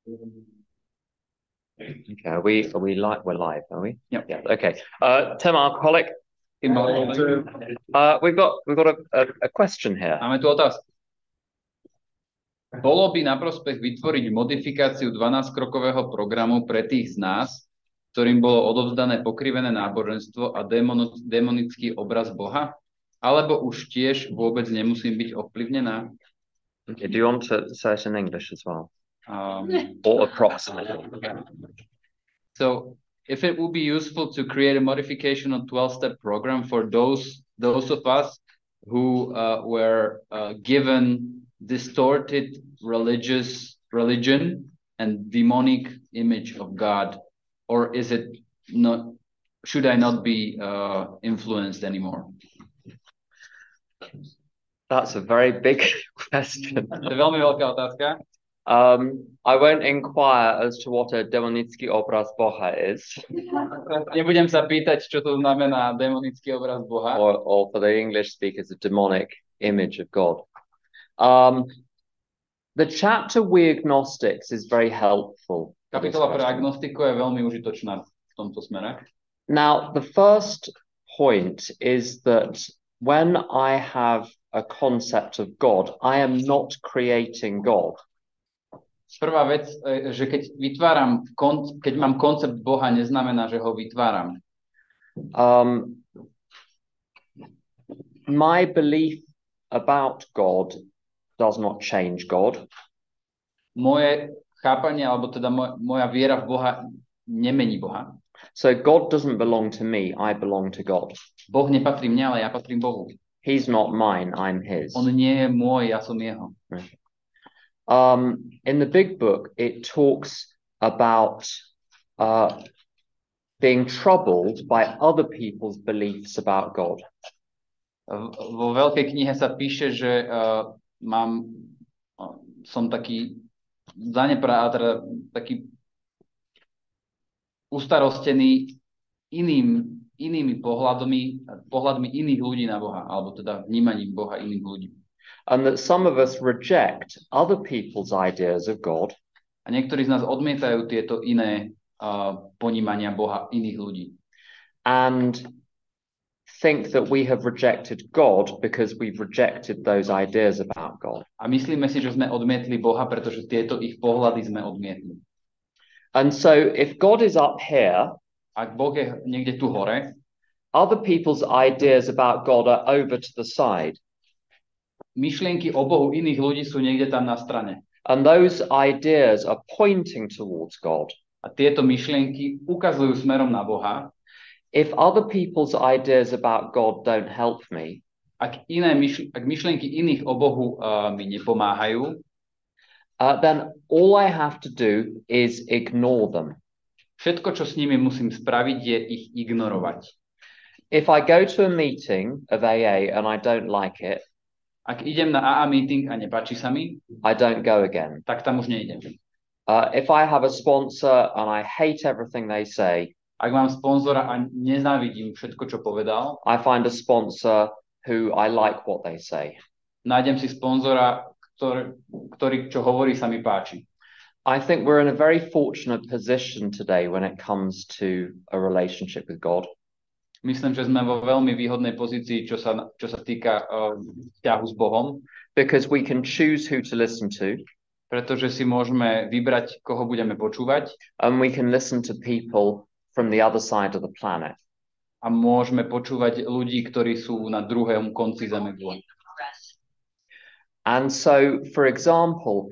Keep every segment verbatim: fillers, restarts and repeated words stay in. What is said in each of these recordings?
Okay, are we are we live? We're live, are we? Yep. Yeah. Okay. Uh, Tim Alcoholic. Uh, we've got we've got a, a, a question here. Máme tu otázku. Bolo by na prospech vytvoriť modifikáciu dvanásťkrokového programu pre tých z nás, ktorým bolo odovzdané pokrivené náboženstvo a démono, démonický obraz Boha? Alebo už tiež vôbec nemusím byť ovplyvnená? Okay, do you want to say it in English as well? Um, Or approximately? So, if it would be useful to create a modification on twelve-step program for those those of us who uh, were uh, given distorted religious religion and demonic image of God, or is it not? Should I not be uh, influenced anymore? That's a very big question. To je veľmi veľká otázka. Um, I won't inquire as to what a demonický obraz Boha is. Nebudem sa pýtať, čo to znamená demonický obraz Boha. Or, or for the English speakers, a demonic image of God. Um, the chapter We Agnostics is very helpful. Kapitola pre agnostikov je veľmi užitočná v tomto smere. Now, the first point is that when I have a concept of God, I am not creating God. Prvá vec, že keď vytváram, keď mám koncept Boha, neznamená, že ho vytváram. Um, my belief about God does not change God. Moje chápanie, alebo teda moja, moja viera v Boha nemení Boha. So God doesn't belong to me, I belong to God. Boh nepatrí mne, ale ja patrím Bohu. He's not mine, I'm his. On nie je môj, ja som jeho. Um, in the big book, it talks about uh, being troubled by other people's beliefs about God. Vo veľkej knihe sa píše, že uh, mám, uh, som taký zanepra, teda taký ustarostený iným, inými pohľadmi, pohľadmi iných ľudí na Boha, alebo teda vnímaním Boha iných ľudí. And that some of us reject other people's ideas of God. A niektorí z nás odmietajú tieto iné uh, ponímania Boha iných ľudí. And think that we have rejected God because we've rejected those ideas about God. A myslíme si, že sme odmietli Boha, pretože tieto ich pohľady sme odmietli. And so if God is up here, ak Boh je niekde tu hore, other people's ideas about God are over to the side. Myšlienky o Bohu iných ľudí sú niekde tam na strane. And those ideas are pointing towards God. A tieto myšlienky ukazujú smerom na Boha. If other people's ideas about God don't help me, ak, iné myšl- ak myšlienky iných o Bohu uh, mi nepomáhajú, uh, then all I have to do is ignore them. Všetko, čo s nimi musím spraviť, je ich ignorovať. If I go to a meeting of A A and I don't like it, ak idem na á á meeting a nepáči sa mi, I don't go again. Tak tam už nejdem. Uh, if I have a sponsor and I hate everything they say, ak mám sponzora a nenávidím všetko, čo povedal, I find a sponsor who I like what they say. Nájdem si sponzora, ktorý, ktorý čo hovorí, sa mi páči. I think we're in a very fortunate position today when it comes to a relationship with God. Myslím, že sme vo veľmi výhodnej pozícii, čo sa, čo sa týka uh, vzťahu s Bohom. Because we can choose who to listen to. Pretože si môžeme vybrať, koho budeme počúvať. And we can listen to people from the other side of the planet. A môžeme počúvať ľudí, ktorí sú na druhom konci zeme. And so, for example,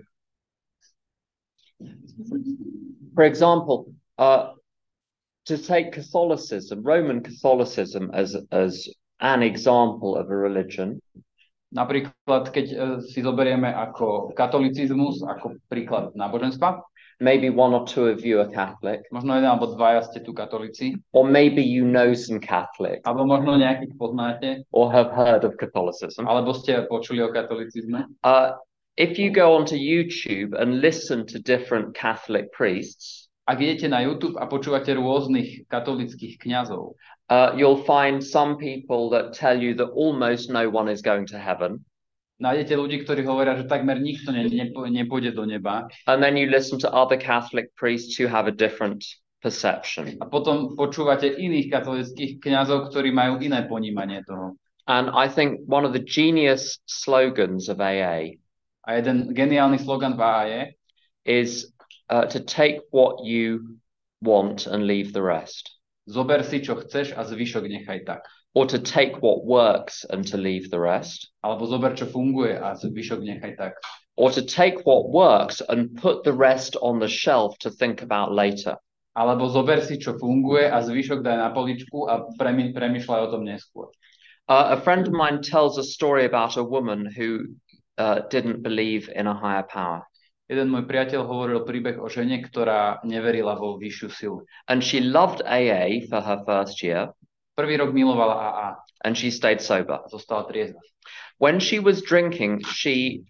for example, uh, to take Catholicism, Roman Catholicism as, as an example of a religion. Napríklad, keď uh, si zoberieme ako katolicizmus, ako príklad náboženstva. Maybe one or two of you are Catholic. Možno jeden alebo dvaja ste tu katolíci. Or maybe you know some Catholics. Alebo možno nejakých poznáte. Or have heard of Catholicism. Alebo ste počuli o katolicizme. Uh, if you go onto YouTube and listen to different Catholic priests, ak idete na YouTube a počúvate rôznych katolických kňazov, uh, you'll find some people that tell you that almost no one is going to heaven. nájdete ľudí, ktorí hovoria, že takmer nikto ne, nepo, nepôjde do neba. And then you listen to other Catholic priests who have a different perception. A potom počúvate iných katolických kňazov, ktorí majú iné ponímanie toho. And I think one of the genius slogans of A A A jeden geniálny slogan v á á je is uh, to take what you want and leave the rest. Zober si, čo chceš a zvyšok nechaj tak. Or to take what works and to leave the rest. Alebo zober, čo funguje a zvyšok nechaj tak. Or to take what works and put the rest on the shelf to think about later. Alebo zober si, čo funguje a zvyšok daj na poličku a premy, premýšľaj o tom neskôr. Uh, a friend of mine tells a story about a woman who uh, didn't believe in a higher power. Jeden môj priateľ hovoril príbeh o žene, ktorá neverila vo vyššiu silu. And she loved A A for her first year. Prvý rok milovala á á. And she stayed sober. A zostala triezva. When she was drinking, she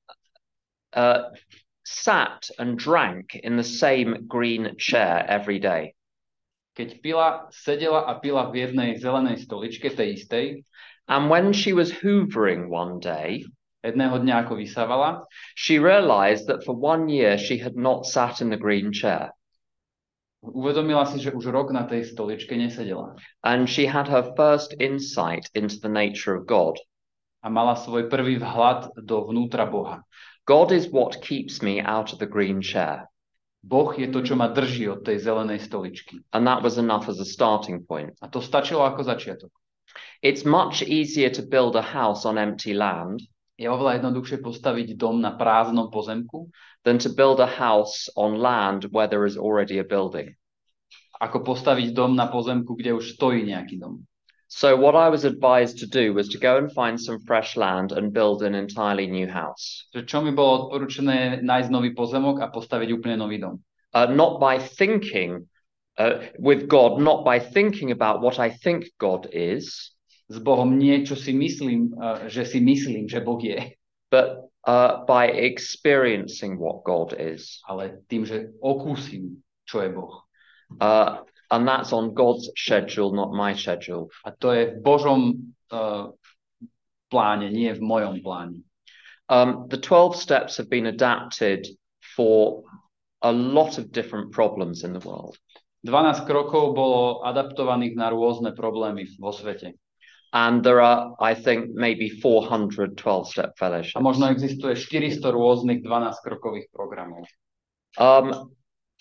uh, sat and drank in the same green chair every day. Keď pila, sedela a pila v jednej zelenej stoličke, tej istej. And when she was hoovering one day, jedného dňa ako vysávala, she realized that for one year she had not sat in the green chair. Uvedomila si, že už rok na tej stoličke nesedela. And she had her first insight into the nature of God. A mala svoj prvý vhľad do vnútra Boha. God is what keeps me out of the green chair. Boh je to, čo ma drží od tej zelenej stoličky. And that was enough as a starting point. A to stačilo ako začiatok. It's much easier to build a house on empty land. Je oveľa jednoduchšie postaviť dom na prázdnom pozemku, than to build a house on land where there is already a building. Ako postaviť dom na pozemku, kde už stojí nejaký dom. So what I was advised to do was to go and find some fresh land and build an entirely new house. Čo mi bolo odporučené, nájsť nový pozemok a postaviť úplne nový dom. Uh, not by thinking uh, with God, not by thinking about what I think God is. S Bohom nie, čo si myslím, uh, že si myslím, že Boh je. But uh, by experiencing what God is. Ale tým, že okúsim, čo je Boh. Uh, and that's on God's schedule, not my schedule. A to je v Božom uh, pláne, nie v mojom pláne. Um, the twelve steps have been adapted for a lot of different problems in the world. dvanásť krokov bolo adaptovaných na rôzne problémy vo svete. And there are, I think, maybe four hundred twelve-step fellowships. A možno existuje štyristo rôznych dvanásťkrokových programov. Um,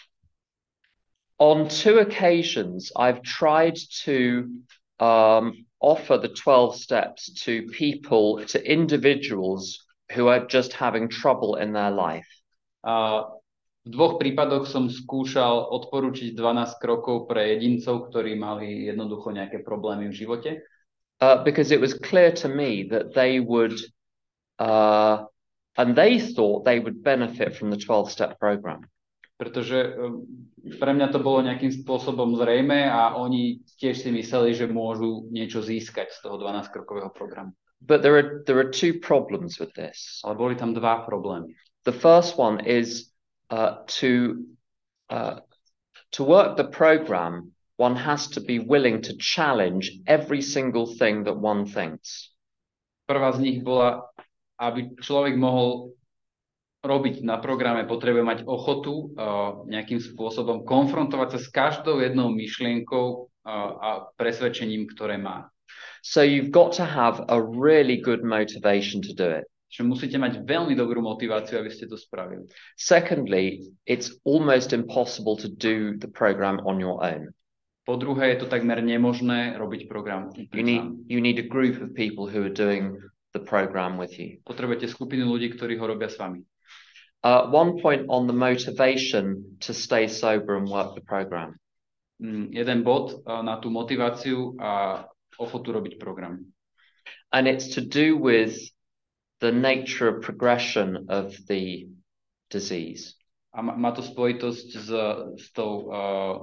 on two occasions, I've tried to um, offer the twelve steps to people, to individuals who are just having trouble in their life. A v dvoch prípadoch som skúšal odporučiť dvanásť krokov pre jedincov, ktorí mali jednoducho nejaké problémy v živote. Uh, because it was clear to me that they would, uh, and they thought they would benefit from the twelve-step program. Pretože um, pre mňa to bolo nejakým spôsobom zrejme a oni tiež si mysleli, že môžu niečo získať z toho dvanásťkrokového programu. But there are there are two problems with this. Ale boli tam dva problémy. The first one is uh, to uh, to work the program. One has to be willing to challenge every single thing that one thinks. Prvá z nich bola, aby človek mohol robiť na programe, potrebuje mať ochotu uh, nejakým spôsobom konfrontovať sa s každou jednou myšlienkou uh, a presvedčením, ktoré má. So you've got to have a really good motivation to do it. Čiže musíte mať veľmi dobrú motiváciu, aby ste to spravili. Secondly, it's almost impossible to do the program on your own. Po druhé, je to takmer nemožné robiť program. You need, you need a group of people who are doing the program with you. Potrebujete skupinu ľudí, ktorí ho robia s vami. Uh, one point on the motivation to stay sober and work the program. Mm, jeden bod uh, na tú motiváciu a ochotu robiť program. And it's to do with the nature of progression of the disease. A má, má to spojitosť s, s, tou, uh,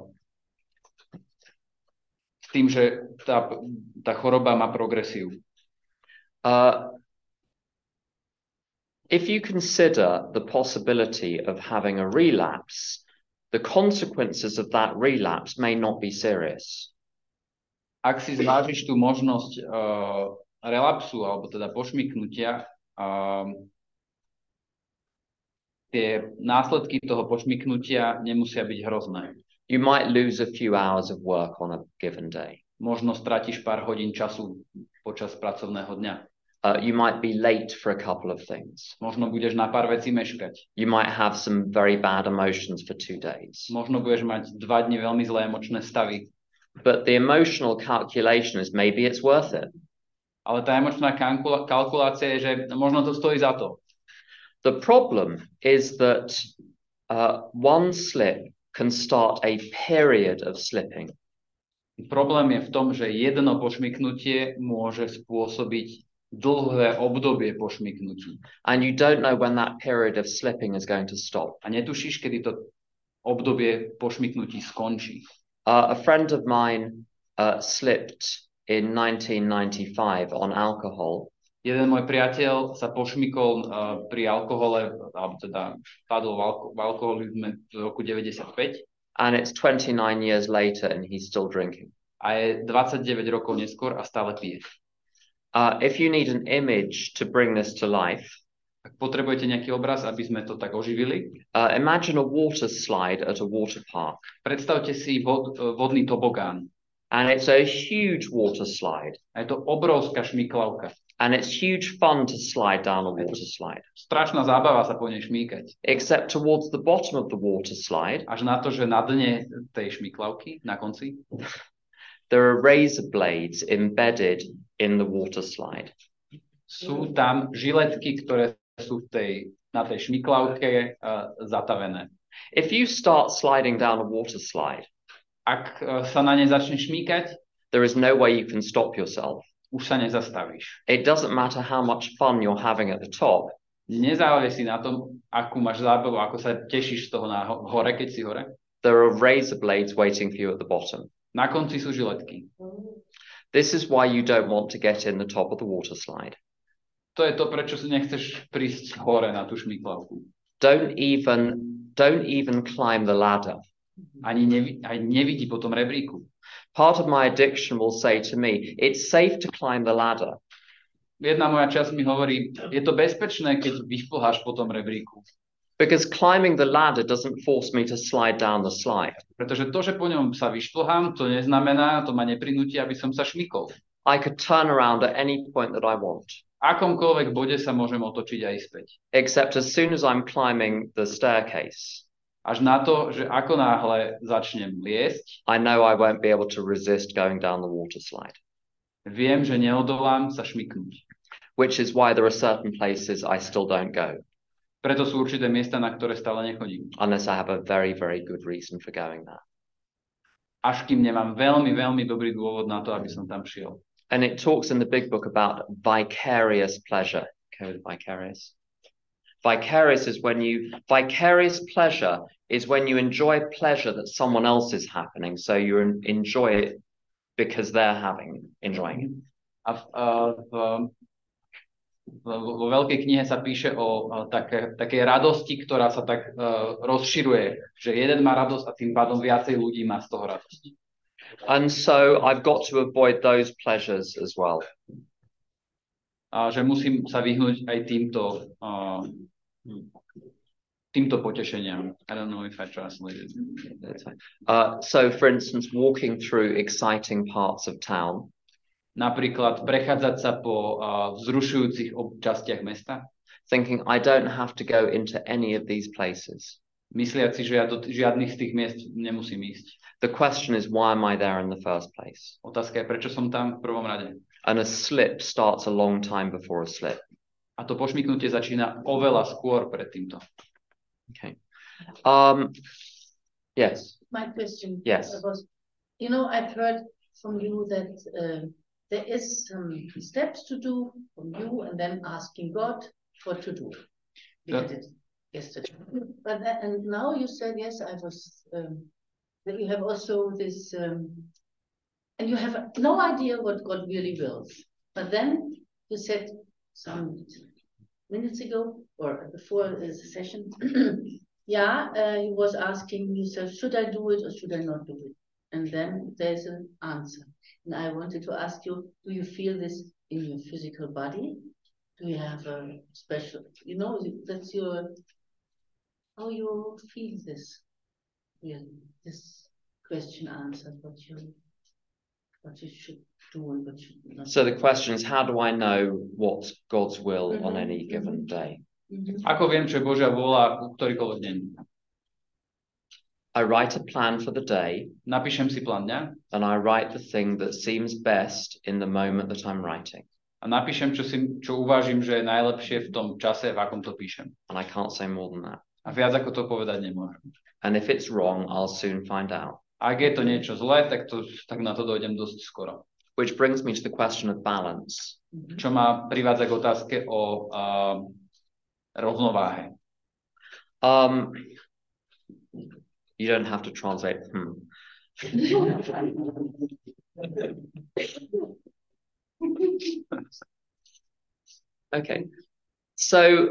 s tým, že tá, tá choroba má progresiu. Uh, if you consider the possibility of having a relapse, the consequences of that relapse may not be serious. Ak si zvážiš tú možnosť uh, relapsu, alebo teda pošmyknutia, um, tie následky toho pošmyknutia nemusia byť hrozné. You might lose a few hours of work on a given day. Možno stratíš pár hodín času počas pracovného dňa. Uh, you might be late for a couple of things. Možno budeš na pár vecí meškať. You might have some very bad emotions for two days. Možno budeš mať dva dni veľmi zlé emočné stavy. But the emotional calculation is maybe it's worth it. Ale tá emočná kalkulácia je, že možno to stojí za to. The problem is that uh, one slip can start a period of slipping. Problém je v tom, že jedno pošmyknutie môže spôsobiť dlhé obdobie pošmyknutí. And you don't know when that period of slipping is going to stop. A netušíš, kedy to obdobie pošmyknutí skončí. Uh, a friend of mine uh, slipped in nineteen ninety-five on alcohol. Jeden môj priateľ sa pošmykol uh, pri alkohole, alebo teda padol v, alko- v alkoholizme v roku deväťdesiatpäť. And it's twenty-nine years later and he's still drinking. A je dvadsaťdeväť rokov neskôr a stále pije. Uh, if you need an image to bring this to life, ak potrebujete nejaký obraz, aby sme to tak oživili, uh, imagine a water slide at a water park. predstavte si vod, vodný tobogán. And it's a huge water slide. A je to obrovská šmyklavka. And it's huge fun to slide down a water slide. Strašná zábava sa po nej šmýkať. Except towards the bottom of the water slide, Až na to, že na dne tej šmyklavky, na konci, there are razor blades embedded in the water slide. sú tam žiletky, ktoré sú v tej, na tej šmyklavke uh, zatavené. If you start sliding down a water slide, Ak uh, sa na nej začne šmýkať, there is no way you can stop yourself. už sa nezastavíš. It doesn't matter how much fun you're having at the top. Nezáleží na tom, akú máš zábavu, ako sa tešíš z toho na ho- hore, keď si hore. There are razor blades waiting for you at the bottom. Na konci sú žiletky. This is why you don't want to get in the top of the water slide. To je to, prečo si nechceš prísť hore na tú šmyklavku. Don't even, don't even climb the ladder. Ani nevi- aj nevidí po tom rebríku. Part of my addiction will say to me, it's safe to climb the ladder. Jedna moja časť mi hovorí, je to bezpečné, keď vyšplháš po tom rebríku. Because climbing the ladder doesn't force me to slide down the slide. Pretože to, že po ňom sa vyšplhám, to neznamená, to ma neprinúti, aby som sa šmykol. I could turn around at any point that I want. V akomkoľvek bode sa môžem otočiť aj späť. Except as soon as I'm climbing the staircase, Až na to, že ako náhle začnem liesť, I know I won't be able to resist going down the water slide. viem, že neodolám sa šmyknúť. Which is why there are certain places I still don't go, Preto sú určité miesta, na ktoré stále nechodím. unless I have a very, very good reason for going there. Až kým nemám veľmi, veľmi dobrý dôvod na to, aby som tam šiel. And it talks in the big book about vicarious pleasure. Okay, vicarious. Vicarious is when you, vicarious pleasure is when you enjoy pleasure that someone else is happening. So you en- enjoy it because they're having, enjoying it. A v, a v, v, vo veľkej knihe sa píše o, o také, takej radosti, ktorá sa tak uh, rozširuje, že jeden má radosť a tým pádom viacej ľudí má z toho radosť. And so I've got to avoid those pleasures as well. A že musím sa vyhnúť aj týmto uh, týmto potešeniam. I don't know if I translated. Uh, so, for instance, walking through exciting parts of town, Napríklad prechádzať sa po uh, vzrušujúcich častiach mesta, thinking I don't have to go into any of these places. mysliať si, že ja do t- žiadnych z tých miest nemusím ísť. The question is, why am I there in the first place? Otázka je, prečo som tam v prvom rade. And a slip starts a long time before a slip. A to pošmyknutie začína oveľa skôr pred týmto. Okay. Um, yes. My question Yes. was, you know, I've heard from you that uh, there is some steps to do from you and then asking God what to do. We Yeah. did it yesterday. But that, and now you said, yes, I was, um, that you have also this, um, and you have no idea what God really wills. But then you said some minutes ago or before the session, yeah, uh, he was asking himself, should I do it or should I not do it? And then there's an answer. And I wanted to ask you, do you feel this in your physical body? do you have a special, you know, that's your, how you feel this, really, this question answered, what you, what you should do and what you not. So the question is, how do I know what's God's will Mm-hmm, on any given mm-hmm. day? Mm-hmm. Ako viem, čo je Božia vôľa v ktorýkoľvek deň. I write a plan for the day, Napíšem si plán dňa and I write the thing that seems best in the moment that I'm writing. a napíšem, čo, si, čo uvážim, že je najlepšie v tom čase, v akom to píšem. And I can't say more than that. A viac ako to povedať nemôžem. And if it's wrong, I'll soon find out. Ak je to niečo zlé, tak, to, tak na to dojdem dosť skoro. Which brings me to the question of balance. Čo ma privádza k otázke o uh, rovnováhe. Um, you don't have to translate. Hmm. Okay. So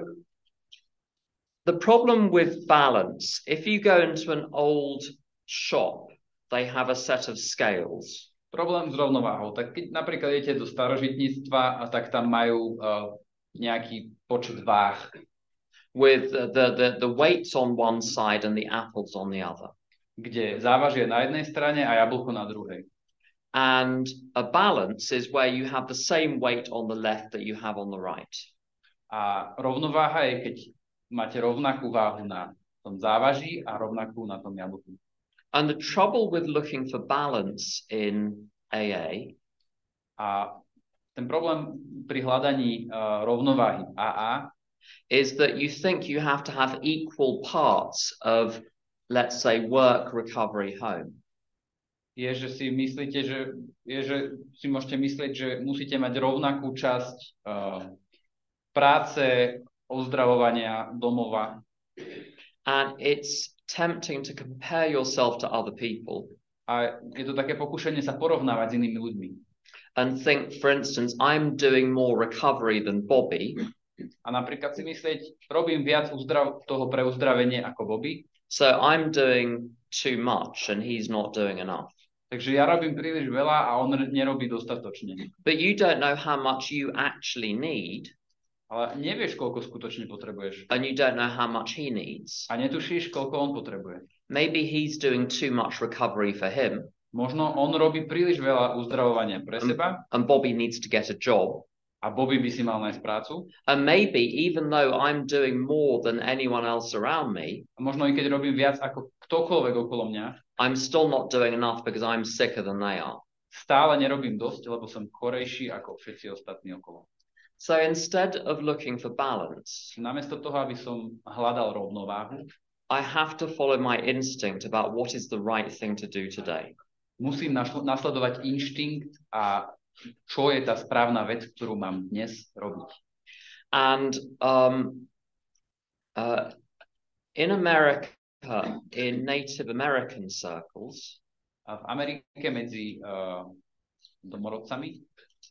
the problem with balance, if you go into an old shop, they have a set of scales. Problém s rovnováhou. Tak keď napríklad idete do starožitníctva, a tak tam majú uh, nejaký počet váh. With the, the, the weights on one side and the apples on the other. Kde závažie na jednej strane a jablko na druhej. And a balance is where you have the same weight on the left that you have on the right. A rovnováha je, keď máte rovnakú váhu na tom závaží a rovnakú na tom jablku. And the trouble with looking for balance in A A A ten problém pri hľadaní uh, rovnováhy á á is that you think you have to have equal parts of, let's say, work, recovery, home. je, že si myslíte, že, je, že si môžete myslieť, že musíte mať rovnakú časť uh, práce, ozdravovania, domova. And it's tempting to compare yourself to other people. A je to také pokušenie sa porovnávať s inými ľuďmi. And think, for instance, I'm doing more recovery than Bobby. A napríklad si myslieť, robím viac uzdrav- toho pre uzdravenie ako Bobby. So I'm doing too much and he's not doing enough. Takže ja robím príliš veľa a on nerobí dostatočne. But you don't know how much you actually need. Ale nevieš, koľko skutočne potrebuješ. And you don't know how much he needs. A netušíš, koľko on potrebuje. Maybe he's doing too much recovery for him. Možno on robí príliš veľa uzdravovania pre seba. And Bobby needs to get a job. A Bobby by si mal nájsť prácu. And maybe even though I'm doing more than anyone else around me, A možno i keď robím viac ako ktokoľvek okolo mňa, I'm still not doing enough because I'm sicker than they are. stále nerobím dosť, lebo som chorejší ako všetci ostatní okolo. So instead of looking for balance, Namiesto toho, aby som hľadal rovnováhu, I have to follow my instinct about what is the right thing to do today. musím našl- nasledovať inštinkt a čo je tá správna vec, ktorú mám dnes robiť. And um, uh, in America, in Native American circles, A v Amerike medzi uh, domorodcami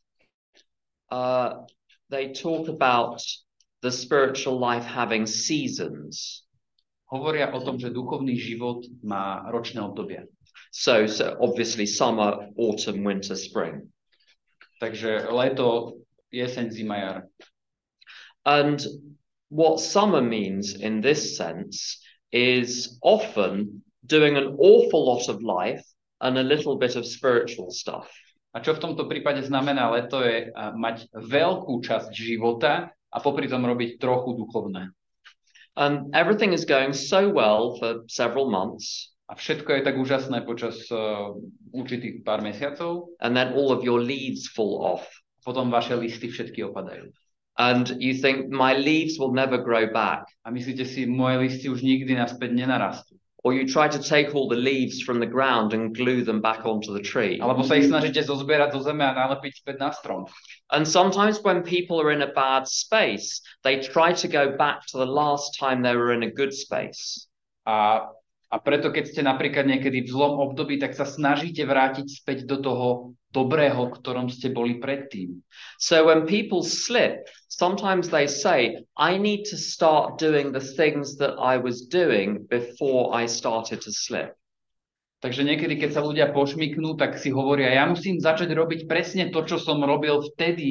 uh, they talk about the spiritual life having seasons. hovoria o tom, že duchovný život má ročné obdobia. So, so obviously summer, autumn, winter, spring. Takže leto, jeseň, zima, jar. And what summer means in this sense is often doing an awful lot of life and a little bit of spiritual stuff. A čo v tomto prípade znamená leto je uh, mať veľkú časť života a popri tom robiť trochu duchovné. And everything is going so well for several months. A všetko je tak úžasné počas uh, určitých pár mesiacov. And then all of your leaves fall off. Potom vaše listy všetky opadajú. And you think, my leaves will never grow back. A myslíte si, moje listy už nikdy naspäť nenarastú. Or you try to take all the leaves from the ground and glue them back onto the tree. Alebo sa ich snažíte zozbierať zo zeme a nalepiť späť na strom. And sometimes when people are in a bad space, they try to go back to the last time they were in a good space. A, a preto, keď ste napríklad niekedy v zlom období, tak sa snažíte vrátiť späť do toho dobrého, ktorom ste boli predtým. So when people slip, sometimes they say, I need to start doing the things that I was doing before I started to slip. Takže niekedy, keď sa ľudia pošmyknú, tak si hovoria, ja musím začať robiť presne to, čo som robil vtedy,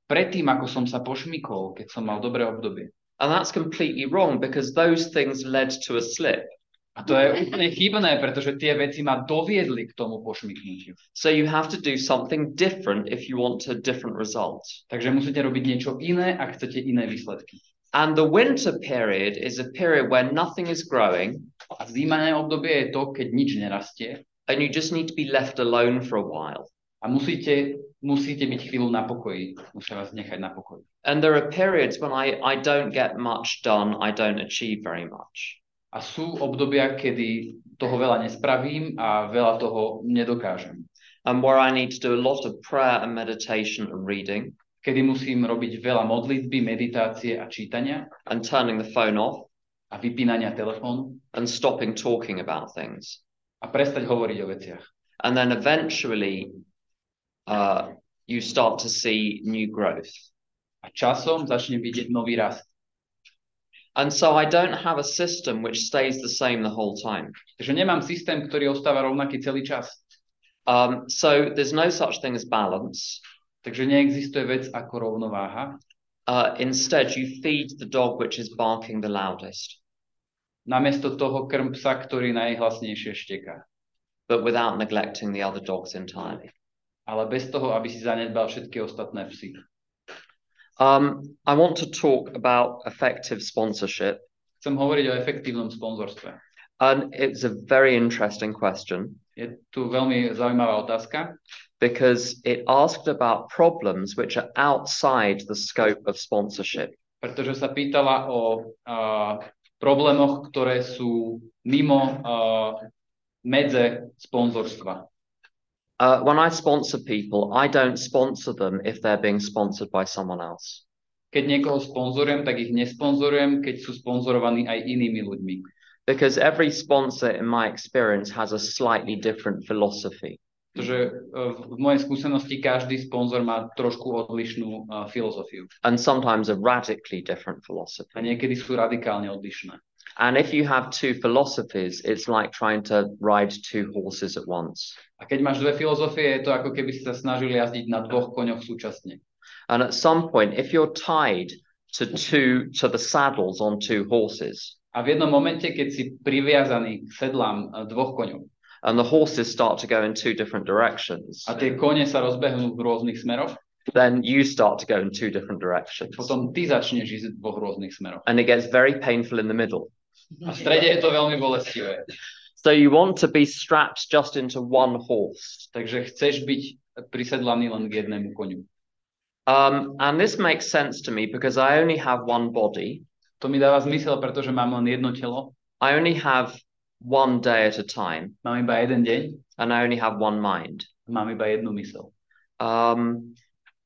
predtým, ako som sa pošmykol, keď som mal dobré obdobie. And that's completely wrong because those things led to a slip. A to je úplne chybné, pretože tie veci ma doviedli k tomu pošmyknutiu. So you have to do something different if you want a different result. Takže musíte robiť niečo iné, ak chcete iné výsledky. And the winter period is a period where nothing is growing. A zimné obdobie je to, keď nič nerastie. And you just need to be left alone for a while. A musíte, musíte byť chvíľu na pokoji. Musia vás nechať na pokoji. And there are periods when I, I don't get much done, I don't achieve very much. A sú obdobia, kedy toho veľa nespravím a veľa toho nedokážem. And where I need to do a lot of prayer and meditation and reading. Kedy musím robiť veľa modlitby, meditácie a čítania. And turning the phone off. A vypínania telefónu. And stopping talking about things. A prestať hovoriť o veciach. And then eventually uh, you start to see new growth. A časom začne vidieť nový rast. And so I don't have a system which stays the same the whole time. Takže nemám systém, ktorý ostáva rovnaký celý čas. Um, so there's no such thing as balance. Takže neexistuje vec ako rovnováha. Uh, instead, you feed the dog which is barking the loudest. Namiesto toho krm psa, ktorý najhlasnejšie šteká. But without neglecting the other dogs entirely. Ale bez toho, aby si zanedbal všetky ostatné psy. Um, I want to talk about effective sponsorship. Chcem hovoriť o efektívnom sponzorstve. And it's a very interesting question. Je tu veľmi zaujímavá otázka. Because it asked about problems which are outside the scope of sponsorship. Pretože sa pýtala o uh, problémoch, ktoré sú mimo uh, medze sponzorstva. Uh, when I sponsor people, I don't sponsor them if they're being sponsored by someone else. Keď niekoho sponzorujem, tak ich nesponzorujem, keď sú sponzorovaní aj inými ľuďmi. Because every sponsor, in my experience, has a slightly different philosophy. Pretože uh, v mojej skúsenosti každý sponzor má trošku odlišnú uh, filozofiu. And sometimes a radically different philosophy. A niekedy sú radikálne odlišné. And if you have two philosophies, it's like trying to ride two horses at once. A keď máš dve filozofie, je to ako keby si sa snažil jazdiť na dvoch koňoch súčasne. And at some point, if you're tied to two to the saddles on two horses, a v jednom momente, keď si priviazaný k sedlám dvoch koňov, and the horses start to go in two different directions, a tie kone sa rozbehnú v rôznych smeroch, then you start to go in two different directions. Potom ty začneš ísť v dvoch rôznych smeroch. And it gets very painful in the middle. A v strede je to veľmi bolestivé. So you want to be strapped just into one horse. Takže chceš byť prisedlaný len k jednému koňu. Um, and this makes sense to me because I only have one body. To mi dáva zmysel, pretože mám len jedno telo. I only have one day at a time. Mám iba jeden deň. And I only have one mind. Mám iba jednu myseľ. Um,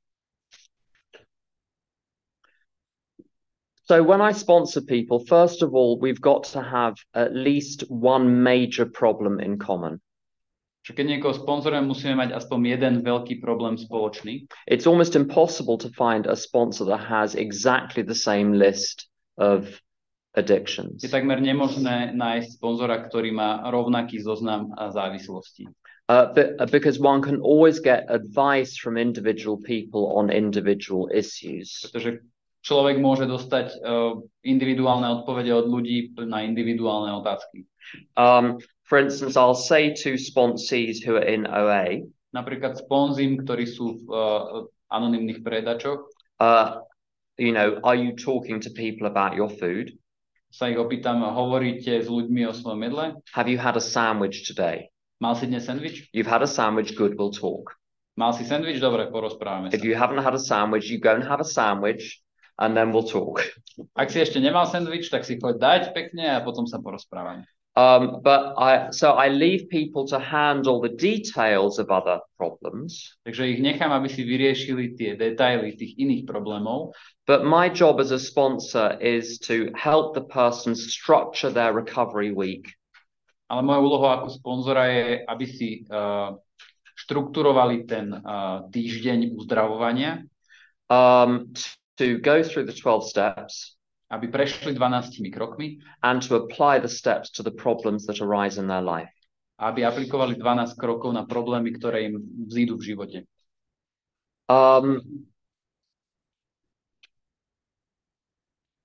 So when I sponsor people, first of all, we've got to have at least one major problem in common. Čiže keď niekoho sponzorujem, musíme mať aspoň jeden veľký problém spoločný. It's almost impossible to find a sponsor that has exactly the same list of addictions. Je takmer nemožné nájsť sponzora, ktorý má rovnaký zoznam závislostí. Uh, but, uh, because one can always get advice from individual people on individual issues. Pretože človek môže dostať uh, individuálne odpovede od ľudí na individuálne otázky. Um, for instance, I'll say to sponsees who are in O A, napríklad sponzím, ktorí sú v uh, anonymných predačoch, uh, you know, are you talking to people about your food? Sa ich opýtam, hovoríte s ľuďmi o svojom jedle? Have you had a sandwich today? Mal si dnes sandwich? You've had a sandwich, good, we'll talk. Mal si sandwich? Dobre, porozprávame sa. If you haven't had a sandwich, you go and have a sandwich. And then we'll talk. Ak si ešte nemal sandwich, tak si choď dať pekne a potom sa porozprávame. Um, but I, so I leave people to handle the details of other problems. Takže ich nechám, aby si vyriešili tie detaily tých iných problémov. But my job as a sponsor is to help the person structure their recovery week. Ale moja úloha ako sponzora je, aby si uh, štrukturovali ten uh, týždeň uzdravovania. Um, to go through the twelve steps, aby prešli dvanástimi krokmi, and to apply the steps to the problems that arise in their life. Aby aplikovali dvanásť krokov na problémy, ktoré im vzídu v živote. Um,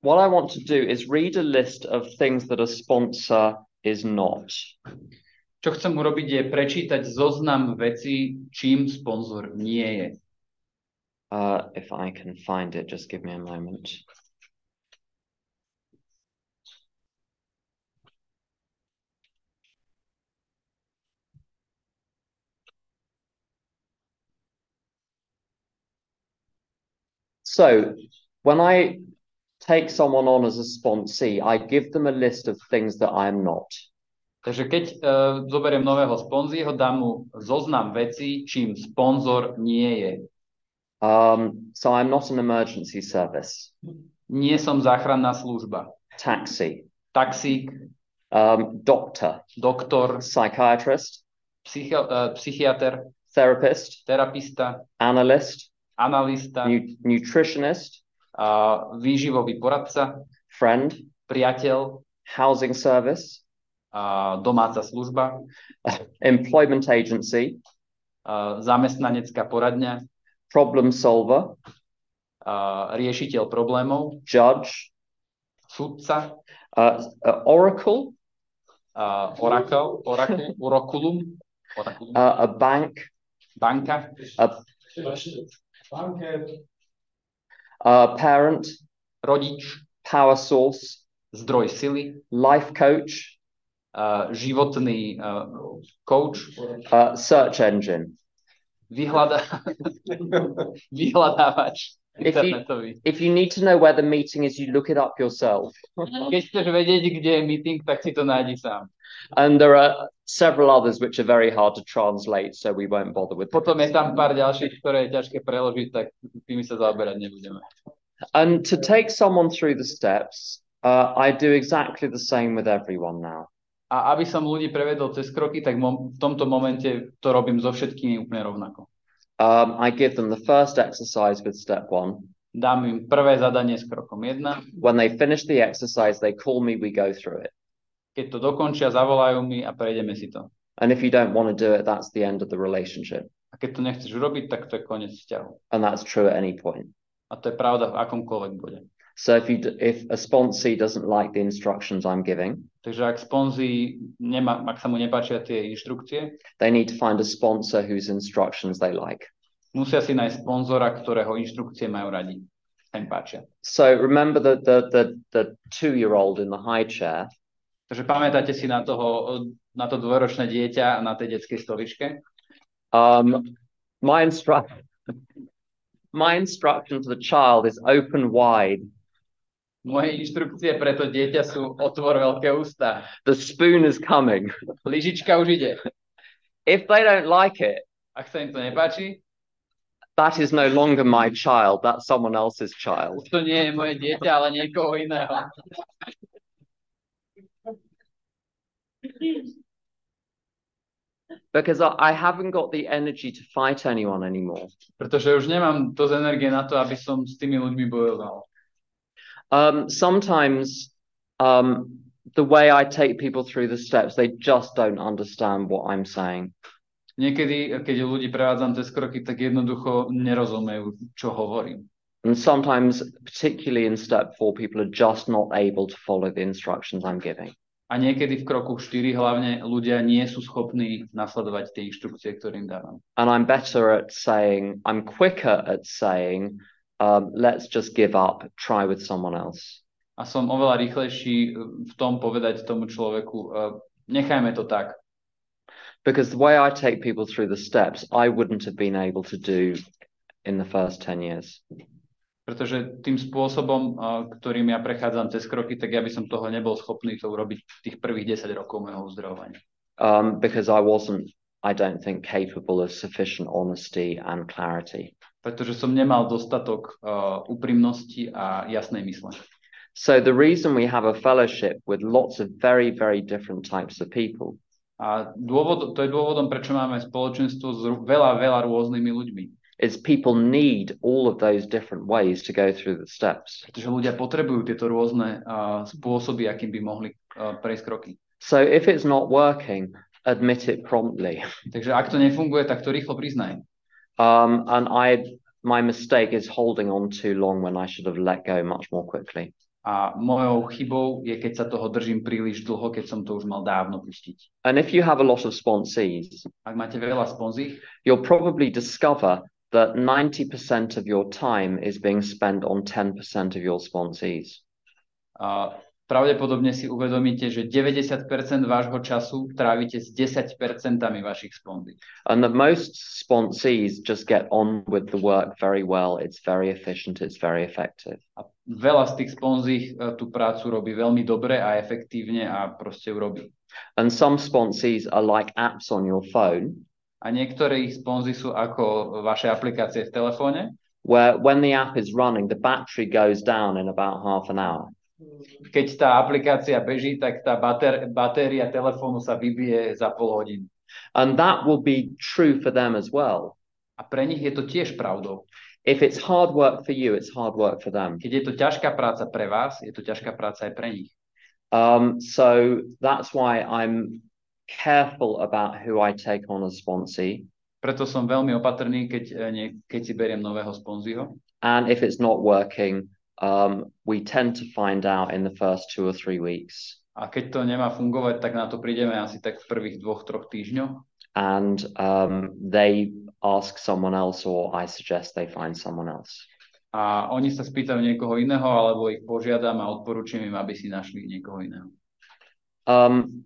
what I want to do is read a list of things that a sponsor is not. Čo chcem urobiť je prečítať zoznam vecí, čím sponzor nie je. Uh, if I can find it, just give me a moment. So, when I take someone on as a sponsee, I give them a list of things that I am not. Takže keď uh, zoberiem nového sponzího, dám mu zoznam vecí, čím sponzor nie je. Um, so I'm not an emergency service. Nie som záchranná služba. Taxi. Taxík. Um, doctor. Doktor. Psychiatrist. Psychi- uh, psychiatr. Therapist. Terapista. Analyst. Analista. Nu- nutritionist. Uh, výživový poradca. Friend. Priateľ. Housing service. Uh, domáca služba. Employment agency. Uh, zamestnanecká poradňa. Problem solver. Uh, riešiteľ problémov. Judge. Sudca. Uh, uh, oracle. Uh, oracle. Oracle. Oraculum. Oraculum. Uh, a bank. Banka. A uh, parent. Rodič. Power source. Zdroj sily. Life coach. Uh, životný uh, coach. Uh, search engine. Vyhľada... Vyhľadávač If you, internetový. if you need to know where the meeting is, you look it up yourself. Keď chceš vedieť, kde je meeting, tak si to nájdi sám. And there are several others which are very hard to translate, so we won't bother with them. Potom je tam pár ďalších, ktoré je ťažké preložiť, tak tými sa zaoberať nebudeme. And to take someone through the steps, uh, I do exactly the same with everyone now. A aby som ľudí prevedol cez kroky, tak mom- v tomto momente to robím so všetkými úplne rovnako. Um, I give them the first exercise with step one. Dám im prvé zadanie s krokom jedna. When they finish the exercise, they call me, we go through it. Keď to dokončia, zavolajú mi a prejdeme si to. And if you don't want to do it, that's the end of the relationship. A keď to nechceš urobiť, tak to je koniec vzťahu. And that's true at any point. A to je pravda v akomkoľvek bode. So if you d- if a sponsee doesn't like the instructions I'm giving, Takže ak sponzí, nemá, ak sa mu nepáčia tie inštrukcie, they need to find a sponsor whose instructions they like. musia si nájsť sponzora, ktorého inštrukcie majú radi. Sa im páčia. So remember the the the, the two-year-old in the high chair. Takže pamätáte si na toho, na to dvojročné dieťa na tej detskej stoličke? Um, my instru- my instruction to the child is open wide. Moje inštrukcie pre to dieťa sú otvor veľké ústa. The spoon is coming. Lyžička už ide. If they don't like it, Ak sa im to nepáči, that is no longer my child. That's someone else's child. to nie je moje dieťa, ale niekoho iného. Because I, I haven't got the energy to fight anyone anymore. Pretože už nemám dosť energie na to, aby som s tými ľuďmi bojoval. Um, sometimes um, the way I take people through the steps, they just don't understand what I'm saying. Niekedy, keď ľudí prevádzam cez kroky, tak jednoducho nerozumejú, čo hovorím. And sometimes, particularly in step four, people are just not able to follow the instructions I'm giving. A niekedy v kroku štyri hlavne ľudia nie sú schopní nasledovať tie inštrukcie, ktoré im dávam. And I'm better at saying, I'm quicker at saying, um, let's just give up, try with someone else. A som oveľa rýchlejší v tom povedať tomu človeku, uh, nechajme to tak. Because the way I take people through the steps, I wouldn't have been able to do in the first ten years. Pretože tým spôsobom, uh, ktorým ja prechádzam cez kroky, tak ja by som toho nebol schopný to urobiť tých prvých desať rokov môjho uzdravovania. Um, because I wasn't, I don't think, capable of sufficient honesty and clarity. Pretože som nemal dostatok uh, úprimnosti a jasnej mysle. So the reason we have a fellowship with lots of very, very different types of people A dôvod, to je dôvodom, prečo máme spoločenstvo s veľa, veľa rôznymi ľuďmi. is people need all of those different ways to go through the steps. Pretože ľudia potrebujú tieto rôzne uh, spôsoby, akým by mohli uh, prejsť kroky. So if it's not working, admit it promptly. Takže ak to nefunguje, tak to rýchlo priznaj. Um, and I, my mistake is holding on too long when I should have let go much more quickly. A mojou chybou je, keď sa toho držím príliš dlho, keď som to už mal dávno pustiť. And if you have a lot of sponsees, Ak máte veľa sponzí, you'll probably discover that ninety percent of your time is being spent on ten percent of your sponsees. a pravdepodobne si uvedomíte, že deväťdesiat percent vášho času trávite s desať percent vašich sponzí. And that most sponsees just get on with the work very well. It's very efficient. It's very effective. A veľa z tých sponzí tú prácu robí veľmi dobre a efektívne a proste urobí. And some sponsees are like apps on your phone. A niektoré ich sponzy sú ako vaše aplikácie v telefóne, where when the app is running, the battery goes down in about half an hour. Keď tá aplikácia beží, tak tá batér- batéria telefónu sa vybije za pol hodiny. And that will be true for them as well. A pre nich je to tiež pravdou. If it's hard work for you, it's hard work for them. Keď je to ťažká práca pre vás, je to ťažká práca aj pre nich. Um, so that's why I'm careful about who I take on as sponsee. Preto som veľmi opatrný, keď, nie, keď si beriem nového sponzího. And if it's not working, um, we tend to find out in the first two or three weeks. A keď to nemá fungovať, tak na to prídeme asi tak v prvých dvoch, troch týždňoch. And um, they ask someone else, or I suggest they find someone else. A oni sa spýtajú niekoho iného, alebo ich požiadam a odporúčam im, aby si našli niekoho iného. Um,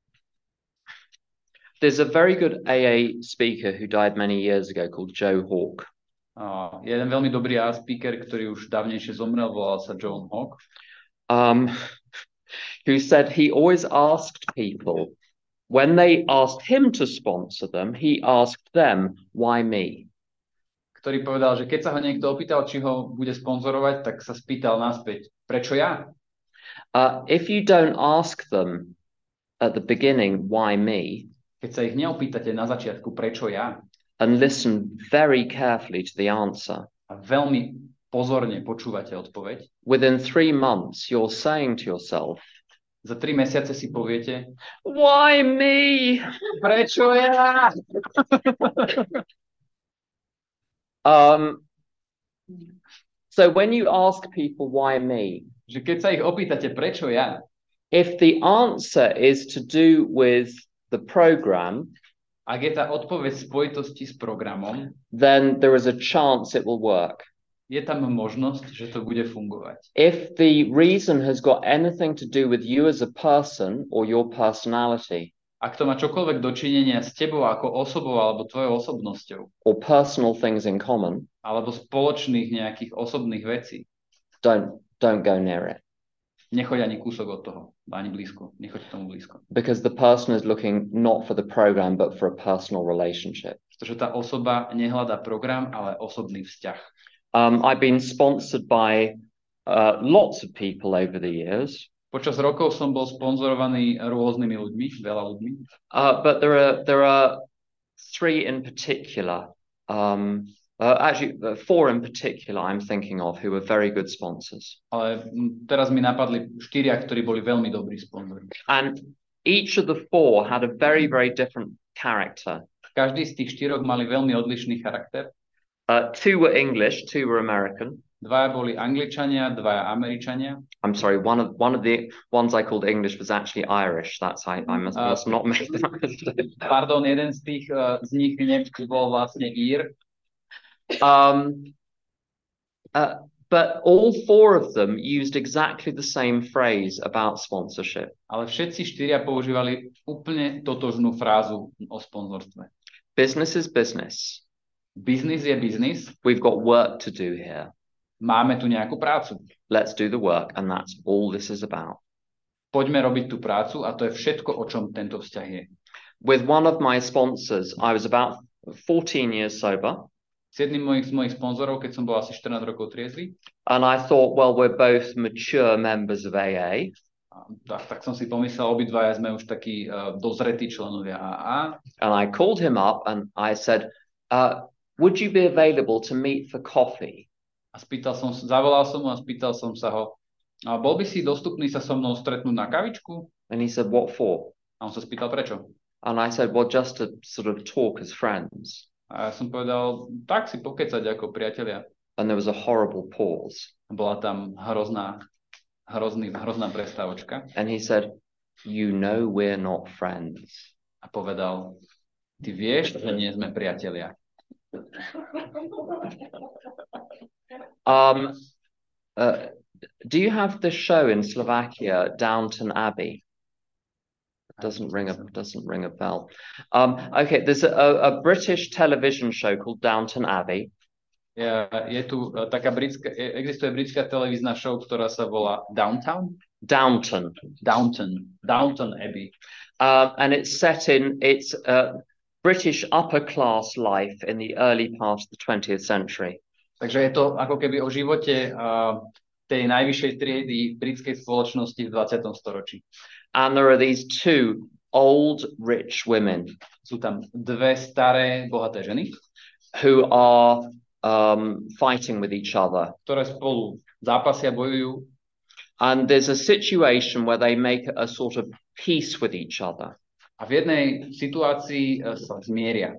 there's a very good A A speaker who died many years ago called Joe Hawke. Uh, jeden veľmi dobrý A A speaker, ktorý už dávnejšie zomrel, volal sa John Hawke. Um, who said he always asked people, when they asked him to sponsor them, he asked them, why me? Ktorý povedal, že keď sa ho niekto opýtal, či ho bude sponzorovať, tak sa spýtal naspäť, prečo ja? Uh, if you don't ask them at the beginning, why me? Keď sa ich neopýtate na začiatku, prečo ja? And listen very carefully to the answer. A veľmi pozorne počúvate odpoveď. Within three months, you're saying to yourself, za tri mesiace si poviete, why me? Prečo ja? um, so when you ask people why me, že keď sa ich opýtate, prečo ja? If the answer is to do with the program, ak je tá odpoveď v spojitosti s programom, then there is a chance it will work. Je tam možnosť, že to bude fungovať. If the reason has got anything to do with you as a person or your personality, ak to má čokoľvek dočinenia s tebou ako osobou alebo tvojou osobnosťou, or personal things in common, alebo spoločných nejakých osobných vecí, don't don't go near it. Nechoď ani kúsok od toho, ani blízko, nechoď tomu blízko. Because the person is looking not for the program but for a personal relationship. Pretože tá osoba nehľadá program, ale osobný vzťah. Um, I've been sponsored by uh, lots of people over the years. Počas rokov som bol sponzorovaný rôznymi ľuďmi, veľa ľuďmi. Uh, but there are there are three in particular. Um, uh, actually, uh, four in particular I'm thinking of who are very good sponsors. Ale teraz mi napadli štyria, ktorí boli veľmi dobrí sponzori. And each of the four had a very very different character. Každý z tých štyroch mali veľmi odlišný charakter. Uh, two were English, two were American. Dvaja boli Angličania, dvaja Američania. I'm sorry, one of one of the ones I called English was actually Irish. That's I, I must, Uh, must not make that mistake. Pardon, jeden z tých uh, z nich bol vlastne Ír. Um, uh, but all four of them used exactly the same phrase about sponsorship. Ale všetci štyria používali úplne totožnú frázu o sponzorstve. Business is business. Biznis je biznis. We've got work to do here. Máme tu nejakú prácu. Let's do the work, and that's all this is about. Poďme robiť tú prácu a to je všetko, o čom tento vzťah je. With one of my sponsors, I was about fourteen years sober. S jedným mojich, z mojich sponzorov, keď som bol asi štrnásť rokov triezvy, And I thought, well, we're both mature members of A A. tak, tak som si pomyslel, obidvaja sme už takí uh, dozretí členovia á á. And I called him up and I said, uh, would you be available to meet for coffee? A spýtal som, zavolal som ho a spýtal som sa ho, a bol by si dostupný sa so mnou stretnúť na kavičku? And he said, what for? A on sa spýtal, prečo? And I said, well, just to sort of talk as friends. A ja som povedal, tak si pokecať ako priatelia. And there was a horrible pause. Bola tam hrozná hrozný, hrozná prestávočka. And he said, you know we're not friends. A povedal, ty vieš, že nie sme priatelia. Um, uh, do you have the show in Slovakia, Downton Abbey? Doesn't ring a doesn't ring a bell. Um, okay, there's a, a British television show called Downton Abbey. Je, je tu taká britská, existuje britská televízna show, ktorá sa volá Downtown? Downton. Downton. Downton Abbey. Uh, and it's set in it's uh, British upper class life in the early part of the twentieth century. Takže je to ako keby o živote uh, tej najvyššej triedy britskej spoločnosti v dvadsiatom storočí. And there are these two old rich women. Sú tam dve staré bohaté ženy, who are um, fighting with each other. Ktoré spolu zápasia, bojujú. And there's a situation where they make a sort of peace with each other. A v jednej situácii uh, sa zmieria.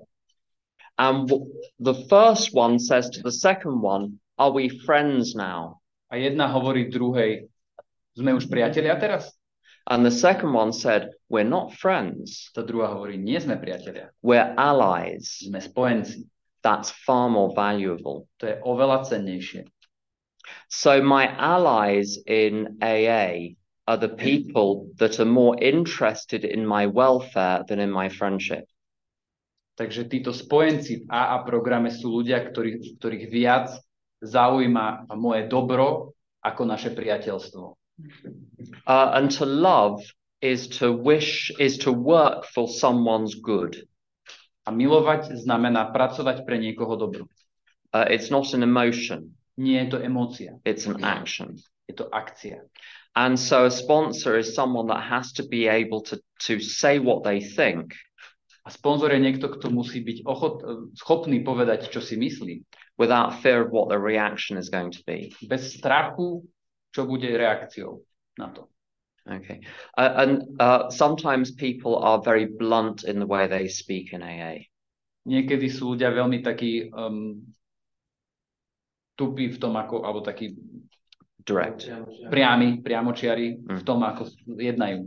And the first one says to the second one, are we friends now? A jedna hovorí druhej, sme už priatelia teraz? And the second one said, we're not friends. Tá druhá hovorí, nie sme priatelia. We're allies. Sme spojenci. That's far more valuable. To je oveľa cennejšie. So my allies in A A are the people that are more interested in my welfare than in my friendship. Takže títo spojenci v á á programe sú ľudia, ktorí, ktorých viac zaujíma moje dobro ako naše priateľstvo. Uh, and to love is to wish, is to work for someone's good. A milovať znamená pracovať pre niekoho dobro. Uh, it's not an emotion. Nie je to emócia. It's an action. Je to akcia. And so a sponsor is someone that has to be able to, to say what they think. A sponzor je niekto, kto musí byť ochot, schopný povedať, čo si myslí. Without fear of what the reaction is going to be. Bez strachu, čo bude reakciou na to. Okay. Uh, and uh, sometimes people are very blunt in the way they speak in A A. Niekedy sú ľudia veľmi takí um, tupí v tom, ako, alebo takí direct. Priami, priamočiari mm. v tom, ako jednajú.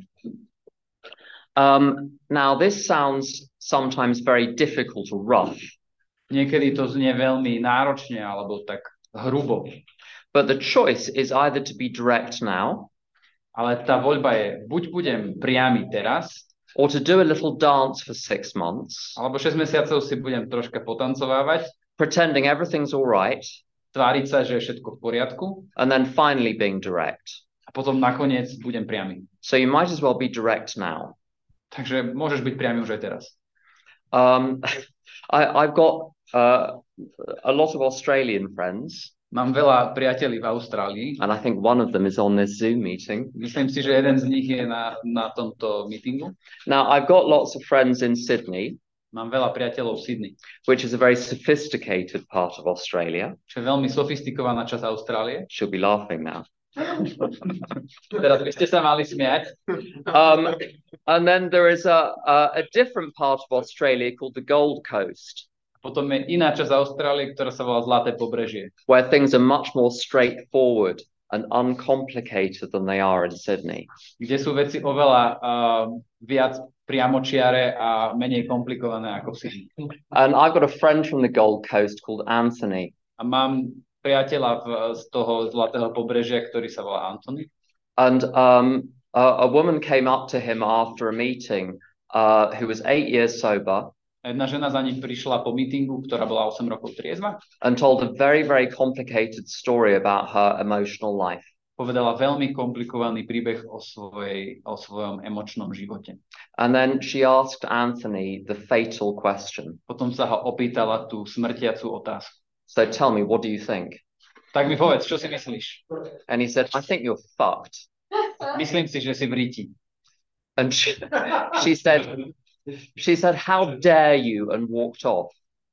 Um, now this sounds sometimes very difficult or rough. Niekedy to znie veľmi náročne alebo tak hrubo. But the choice is either to be direct now, ale tá voľba je, buď budem priamy teraz, or to do a little dance for six months, alebo šesť mesiacov si budem troška potancovávať, pretending everything's all right, tváriť sa, že je všetko v poriadku, and then finally being direct. A potom nakoniec budem priamy. So you might as well be direct now. Takže môžeš byť priamy už aj teraz. Um, I, I've got uh, a lot of Australian friends. Mám veľa priateľí v Austrálii. And I think one of them is on this Zoom meeting. Myslím si, že jeden z nich je na, na tomto meetingu. Now, I've got lots of friends in Sydney. Mám veľa priateľov v Sydney. Which is a very sophisticated part of Australia. Čo je veľmi sofistikovaná časť Austrálie. She'll be laughing now. Teraz by ste sa mali smiať. Um, and then there is a, a, a different part of Australia called the Gold Coast. Potom je iná časť Austrálie, ktorá sa volá Zlaté pobrežie. Where things are much more straightforward and uncomplicated than they are in Sydney. Kde sú veci oveľa uh, viac priamočiare a menej komplikované ako v Sydney. And I've got a friend from the Gold Coast called Anthony. A mám priateľa v, z toho Zlatého pobrežia, ktorý sa volá Anthony. And um, a, a woman came up to him after a meeting uh, who was eight years sober. Jedna žena za ním prišla po meetingu, ktorá bola osem rokov triezva. And told a very, very complicated story about her emotional life. Povedala veľmi komplikovaný príbeh o, svojej, o svojom emočnom živote. And then she asked Anthony the fatal question. Potom sa ho opýtala tú smrtiacu otázku. So tell me, what do you think? Tak mi povedz, čo si myslíš? And he said, I think you're fucked. Myslím si, že si v ríti. And she, she said, she said, how dare you, and walked off.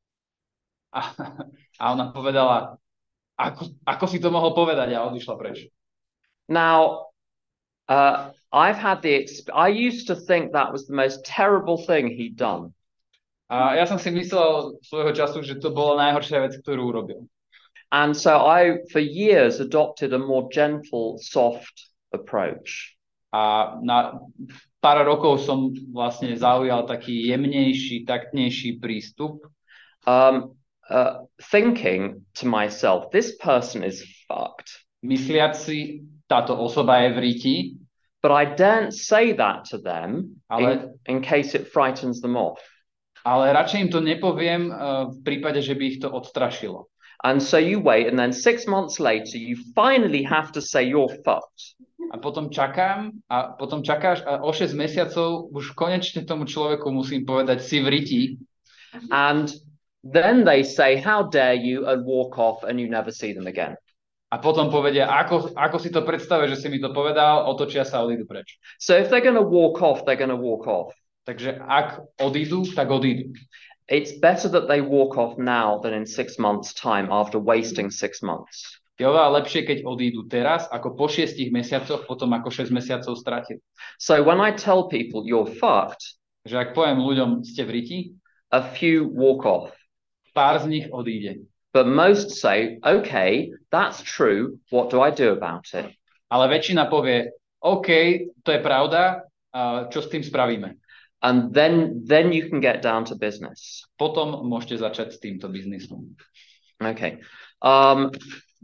A, a ona povedala, ako, ako si to mohol povedať, a odišla preč. Now, uh, I've had the, exp- I used to think that was the most terrible thing he'd done. A ja som si myslel svojho času, že to bola najhoršia vec, ktorú urobil. And so I, for years, adopted a more gentle, soft approach. A na pár rokov som vlastne zaujal taký jemnejší, taktnejší prístup. Um, uh, thinking to myself, this person is fucked. Mysliac si, táto osoba je v ríti. But I daren't say that to them Ale, in, in case it frightens them off. Ale radšej im to nepoviem uh, v prípade, že by ich to odstrašilo. And so you wait, and then six months later, you finally have to say you're fucked. A potom čakám, a potom čakáš a o šesť mesiacov už konečne tomu človeku musím povedať, si v riti. And then they say, how dare you, and walk off, and you never see them again. A potom povedia, ako, ako si to predstavuje, že si mi to povedal, otočia sa a odídu preč. So if they're going to walk off, they're going to walk off. Takže ak odídu, tak odídu. It's better that they walk off now than in six months' time after wasting six months. Je oveľa lepšie, keď odídu teraz, ako po šiestich mesiacoch, potom ako šesť mesiacov stratili. So when I tell people you're fucked, že ak poviem ľuďom, ste v riti, a few walk off. Pár z nich odíde. But most say, okay, that's true, what do I do about it? Ale väčšina povie, OK, to je pravda, uh, čo s tým spravíme? And then, then you can get down to business. Potom môžete začať s týmto biznisom. Okay. Um,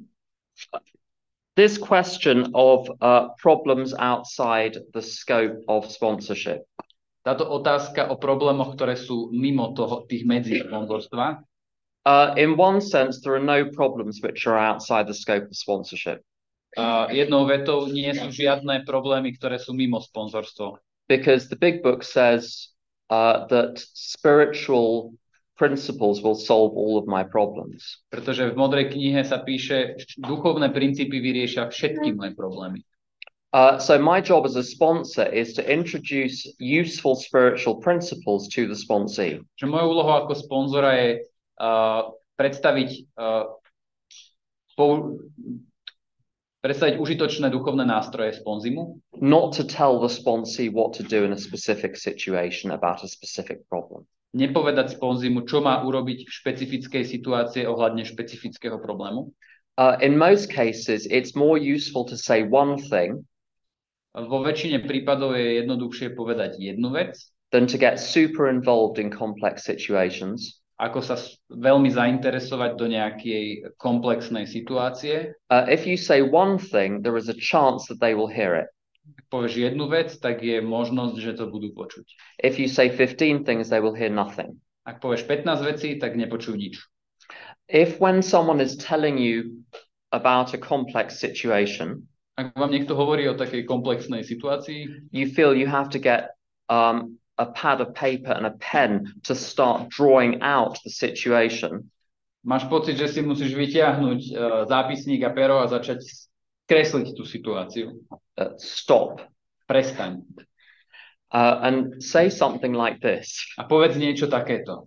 this question of uh, problems outside the scope of sponsorship. Táto otázka o problémoch, ktoré sú mimo toho, tých medzí sponzorstva. Uh, in one sense, there are no problems which are outside the scope of sponsorship. Uh, jednou vetou, nie sú žiadne problémy, ktoré sú mimo sponzorstvo. Because the big book says uh, that spiritual principles will solve all of my problems. Pretože v modrej knihe sa píše, duchovné princípy vyriešia všetky moje problémy. Uh, so my job as a sponsor is to introduce useful spiritual principles to the sponsee. Že moja úloha ako sponzora je uh, predstaviť, uh, pou, predstaviť užitočné duchovné nástroje sponzimu. Not to tell the sponsee what to do in a specific situation about a specific problem. Nepovedať sponzimu, čo má urobiť v špecifickej situácii ohľadne špecifického problému. Uh, in most cases, it's more useful to say one thing Vo väčšine prípadov je jednoduchšie povedať jednu vec, than to get super involved in complex situations. Ako sa veľmi zainteresovať do nejakej komplexnej situácie. Uh, if you say one thing, there is a chance that they will hear it. Ak povieš jednu vec, tak je možnosť, že to budú počuť. If you say fifteen things, they will hear nothing. Ak povieš pätnásť vecí, tak nepočujú nič. If when someone is telling you about a complex situation, ak vám niekto hovorí o takej komplexnej situácii, you feel you have to get um, a pad of paper and a pen to start drawing out the situation. Máš pocit, že si musíš vyťahnuť uh, zápisník a pero a začať kresliť tú situáciu. Uh, stop. Prestaň. Uh, and say something like this. A povedz niečo takéto.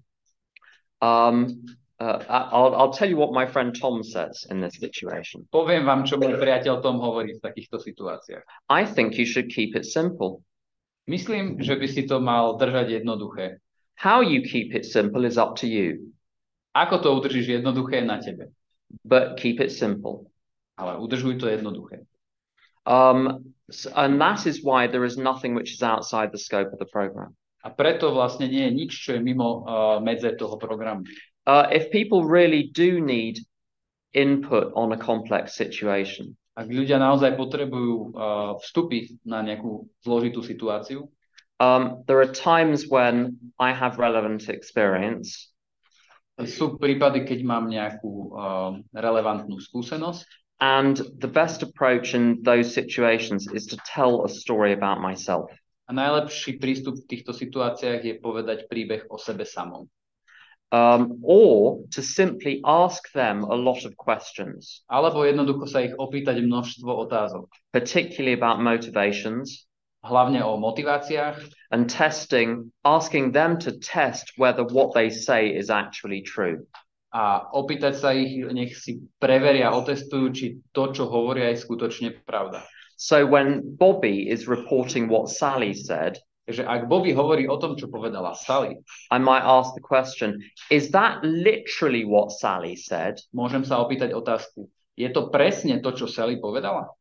Um, uh, I'll, I'll tell you what my friend Tom says in this situation. Poviem vám, čo môj priateľ Tom hovorí v takýchto situáciách. I think you should keep it simple. Myslím, že by si to mal držať jednoduché. How you keep it simple is up to you. Ako to udržíš jednoduché na tebe. But keep it simple. Ale udržuj to jednoduché. Um, and that is why there is nothing which is outside the scope of the program. A preto vlastne nie je nič, čo je mimo uh, medze toho programu. Uh, if people really do need input on a complex situation, ak ľudia naozaj potrebujú uh, vstupy na nejakú zložitú situáciu, um, there are times when I have relevant experience. Sú prípady, keď mám nejakú uh, relevantnú skúsenosť. And the best approach in those situations is to tell a story about myself. A najlepší prístup v týchto situáciách je povedať príbeh o sebe samom. Um, or to simply ask them a lot of questions. Alebo jednoducho sa ich opýtať množstvo otázok. Particularly about motivations. Hlavne o motiváciách. And testing, asking them to test whether what they say is actually true. A opýtať sa ich, nech si preveria, otestujú, či to, čo hovoria, je skutočne pravda. So when Bobby is reporting what Sally said, že ak Bobby hovorí o tom, čo povedala Sally, I might ask the question, is that literally what Sally said? Môžem sa opýtať otázku, je to presne to, čo Sally povedala?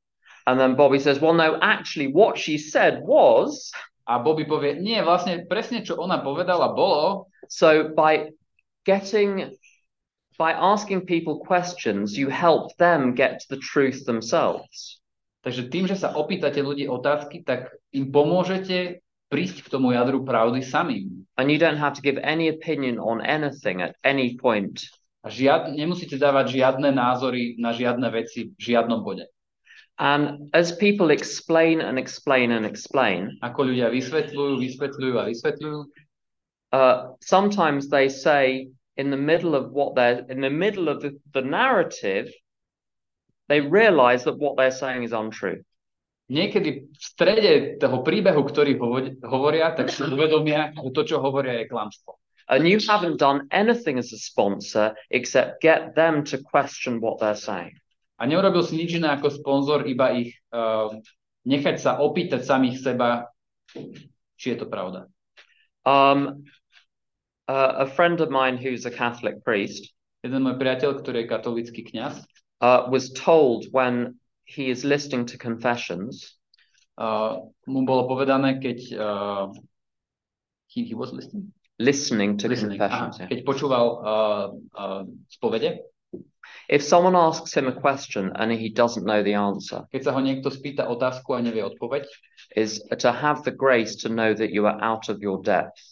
And then Bobby says, well, no, actually what she said was... A Bobby povie, nie, vlastne presne, čo ona povedala, bolo... So by getting, by asking people questions, you help them get to the truth themselves. Takže tým, že sa opýtate ľudí otázky, tak im pomôžete prísť k tomu jadru pravdy samým. And you don't have to give any opinion on anything at any point. A žiad, nemusíte dávať žiadne názory na žiadne veci v žiadnom bode. And as people explain and explain and explain, Ako ľudia vysvetľujú, vysvetľujú a vysvetľujú, uh, sometimes they say in the middle of what they're in the middle of the, the narrative, they realize that what they're saying is untrue. Niekedy v strede toho príbehu, ktorý hovoria, tak si uvedomia, že to, čo hovoria, je klamstvo. And you haven't done anything as a sponsor except get them to question what they're saying. A neurobil si nič iné ako sponzor, iba ich uh, nechať sa opýtať samých seba, či je to pravda. Um, uh, a friend of mine who's a Catholic priest, jeden môj priateľ, ktorý je katolícky kňaz, uh, was told when he is listening to confessions, uh, mu bolo povedané, keď uh, he, he was listening? listening to listening. confessions, Aha, yeah. keď počúval uh, uh, spovede, if someone asks him a question and he doesn't know the answer, keď sa ho niekto spýta otázku a nevie odpoveď, is to have the grace to know that you are out of your depth.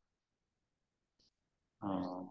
uh,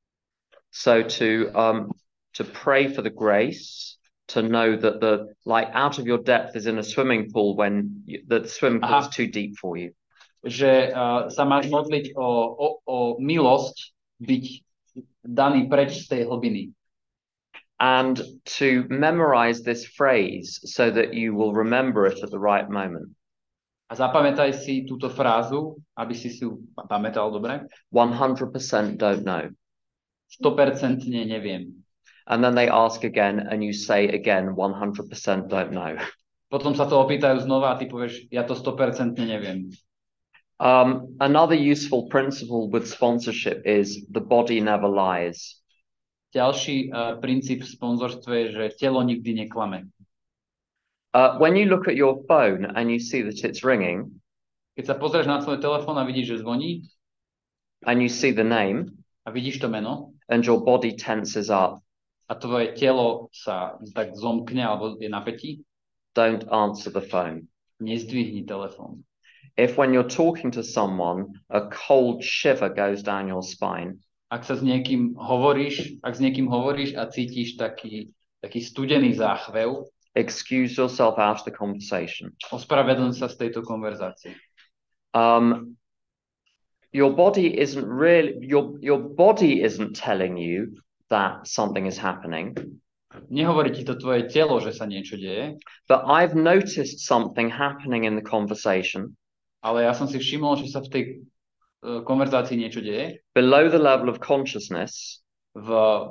So to um to pray for the grace to know that the like out of your depth is in a swimming pool when you, the swimming pool Aha. is too deep for you. že uh, sa máš modliť o, o, o milosť byť daný preč z tej hlbiny. And to memorize this phrase so that you will remember it at the right moment. A zapamätaj si túto frázu, aby si si ju pamätal dobre. one hundred percent don't know. sto percent neviem. And then they ask again and you say again one hundred percent don't know. Potom sa to opýtajú znova a ty povieš, ja to sto percent neviem. Um, another useful principle with sponsorship is the body never lies. Ďalší uh, princíp v sponzorstve je, že telo nikdy neklame. Uh, when you look at your phone and you see that it's ringing, Keď sa pozrieš na svoj telefón a vidíš, že zvoní and you see the name, a vidíš to meno and your body tenses up, a tvoje telo sa tak zomkne alebo je napätí, don't answer the phone. nezdvihni telefón. If when you're talking to someone, a cold shiver goes down your spine, Ak sa s niekým hovoríš, ak s niekým hovoríš a cítiš taký, taký studený záchvev, excuse yourself out of the conversation. ospravedlň sa z tejto konverzácie. Um, your body isn't really your your body isn't telling you that something is happening. Nehovorí ti to tvoje telo, že sa niečo deje, But I've noticed something happening in the conversation ale ja som si všimol, že sa v tej uh, konverzácii niečo deje below the level of consciousness, v,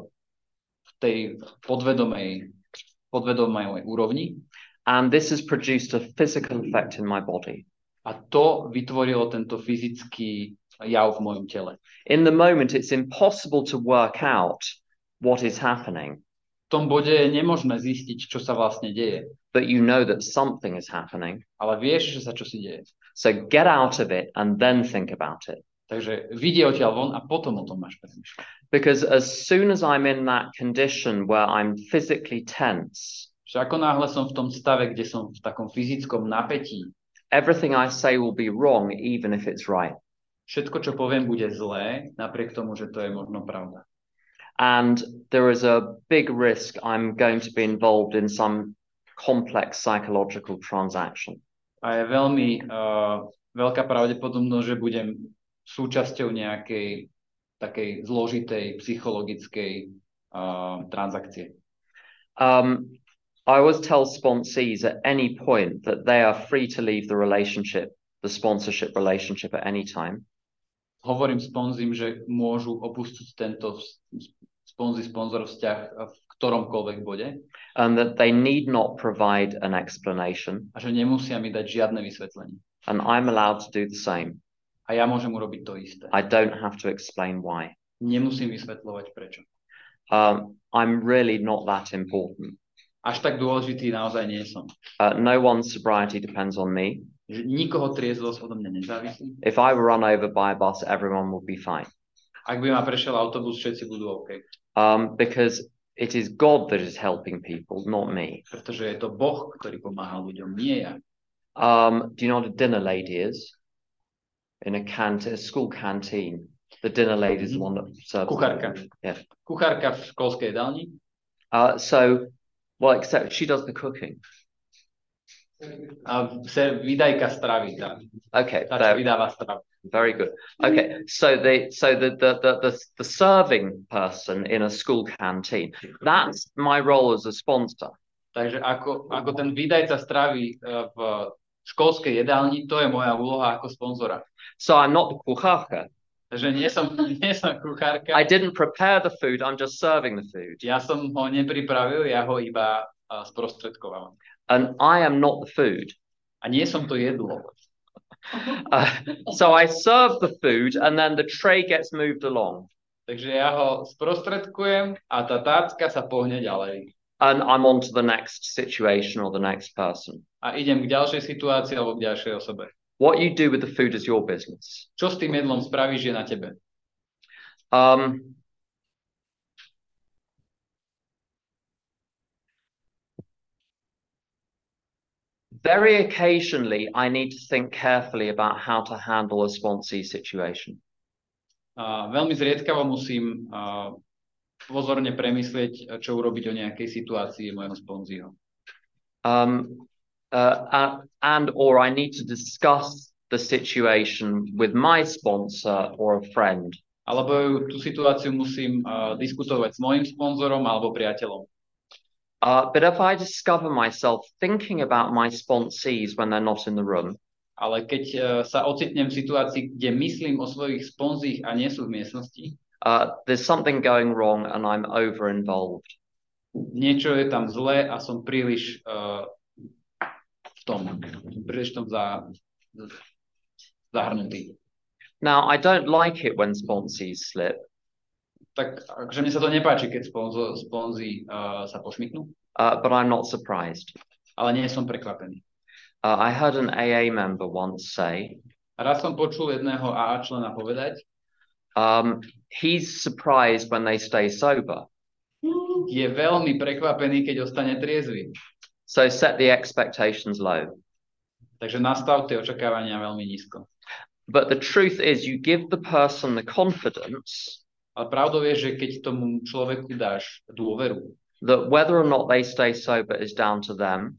v tej podvedomej, podvedomej úrovni and this has produced a physical effect in my body. a to vytvorilo tento fyzický jav v mojom tele. In the moment, it's impossible to work out what is happening, V tom bode je nemožné zistiť, čo sa vlastne deje, but you know that something is happening. ale vieš, že sa čosi deje. So get out of it and then think about it. Takže vidie odtiaľ von a potom o tom máš premýšľať. Because as soon as I'm in that condition where I'm physically tense, Že ako náhle som v tom stave, kde som v takom fyzickom napätí, everything I say will be wrong, even if it's right. všetko, čo poviem, bude zlé, napriek tomu, že to je možno pravda. And there is a big risk I'm going to be involved in some complex psychological transaction. A je veľmi uh, veľká pravdepodobnosť, že budem súčasťou nejakej takej zložitej psychologickej uh, transakcie. Um, I always tell sponsees at any point that they are free to leave the relationship, the sponsorship relationship at any time. Hovorím sponzím, že môžu opustiť tento sponzi sponzor vzťah v ktoromkoľvek bode. And that they need not provide an explanation. A že nemusia mi dať žiadne vysvetlenie. And I'm allowed to do the same. A ja môžem urobiť to isté. I don't have to explain why. Nemusím vysvetľovať prečo. Um, I'm really not that important. až tak dôležitý naozaj nie som. Uh, no one's sobriety depends on me. Že nikoho triezvosť odo mňa nezávisí. If I were run over by a bus, everyone would be fine. Ak by ma prešiel autobus, všetci budú OK. Um, because it is God that is helping people, not me. Pretože je to Boh, ktorý pomáha ľuďom, nie ja. Um, do you know what a dinner lady is? In a canteen, a school canteen. The dinner lady is the one that serves. Kuchárka. Yeah. Kuchárka v školskej jedálni. Uh, so, well, except she does the cooking. A ser, vydajka stravy. Tá, Okay, tá čo there- vydáva stravu. very good. Okay, so the so the the, the the the serving person in a school canteen, that's my role as a sponsor. Takže ako, ako ten vydajca stravy uh, v školskej jedálni, to je moja úloha ako sponzora. So I'm not the kucharka. Takže nie som, nie som kuchárka. I didn't prepare the food, I'm just serving the food. Ja som ho nepripravil, ja ho iba uh, sprostredkoval. And I am not the food. A nie som to jedlo. Uh, so I serve the food and then the tray gets moved along. Takže ja ho sprostredkujem a tá tácka sa pohne ďalej. And I'm on to the next situation or the next person. A idem k ďalšej situácii alebo k ďalšej osobe. What you do with the food is your business. Čo s tým jedlom spravíš, je na tebe. Um, very occasionally, I need to think carefully about how to handle a sponsee situation. A veľmi zriedkavo musím uh, pozorne premyslieť, čo urobiť o nejakej situácii môjho sponzího. Um, uh, and, and or I need to discuss the situation with my sponsor or a friend. Alebo tú situáciu musím uh, diskutovať s mojim sponzorom alebo priateľom. Uh, but if I discover myself thinking about my sponsees when they're not in the room, Ale keď uh, sa ocitnem v situácii, kde myslím o svojich sponzích a nie sú v miestnosti, uh, there's something going wrong and I'm over involved. niečo je tam zlé a som príliš uh, v tom, príliš v tom za, zahrnutý. Now, I don't like it when sponsees slip, Tak akože mne sa to nepáči, keď sponzo, sponzi uh, sa pošmyknú, uh, but I'm not surprised. ale nie som prekvapený. Uh, I heard an A A member once say, A raz som počul jedného á á člena povedať, um, he's surprised when they stay sober. je veľmi prekvapený, keď ostane triezvy. So set the expectations low. Takže nastav tie očakávania veľmi nízko. But the truth is, you give the person the confidence Ale pravdou je, že keď tomu človeku dáš dôveru, that whether or not they stay sober is down to them,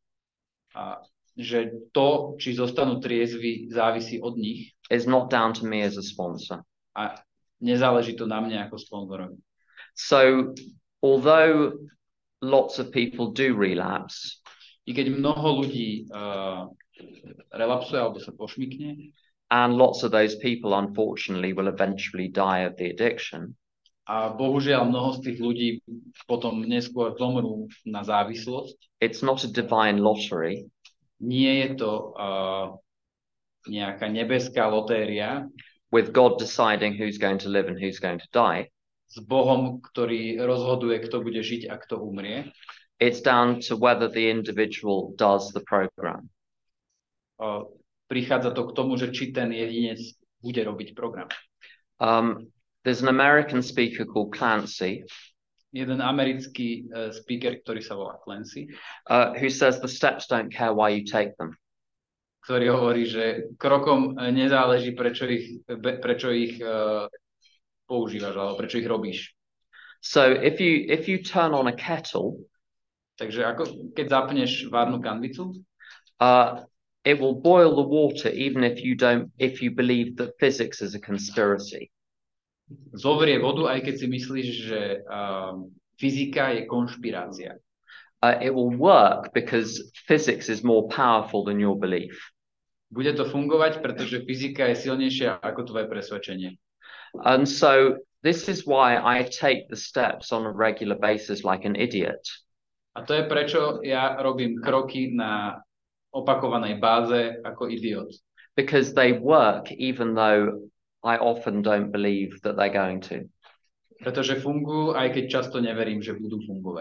a že to, či zostanú triezvi, závisí od nich is not down to me as a sponsor. a nezáleží to na mne ako sponzorovi. So although lots of people do relapse, I keď mnoho ľudí uh, relapsuje alebo sa pošmykne and lots of those people, unfortunately, will eventually die of the addiction, a bohužiaľ mnoho z tých ľudí potom neskôr zomrú na závislosť, it's not a divine lottery. nie je to uh, nejaká nebeská lotéria With God deciding who's going to live and who's going to die, s Bohom, ktorý rozhoduje, kto bude žiť a kto umrie. it's down to whether the individual does the program. Uh, prichádza to k tomu, že či ten jedinec bude robiť program. Um, there's an American speaker called Clancy Jeden americký uh, speaker, ktorý sa volá Clancy, uh, who says the steps don't care why you take them. ktorý hovorí, že krokom uh, nezáleží, prečo ich, be, prečo ich uh, používaš, alebo prečo ich robíš. So if you if you turn on a kettle, Takže ako keď zapneš várnu kanvicu, uh, it will boil the water even if you don't if you believe that physics is a conspiracy. zovrie vodu, aj keď si myslíš, že uh, fyzika je konšpirácia. Uh, it will work because physics is more powerful than your belief. Bude to fungovať, pretože fyzika je silnejšia ako tvoje presvedčenie. And so this is why I take the steps on a regular basis like an idiot. A to je prečo ja robím kroky na opakovanej báze ako idiot. Because they work even though I often don't believe that they're going to. Pretože fungujú, aj keď často neverím, že budú fungovať.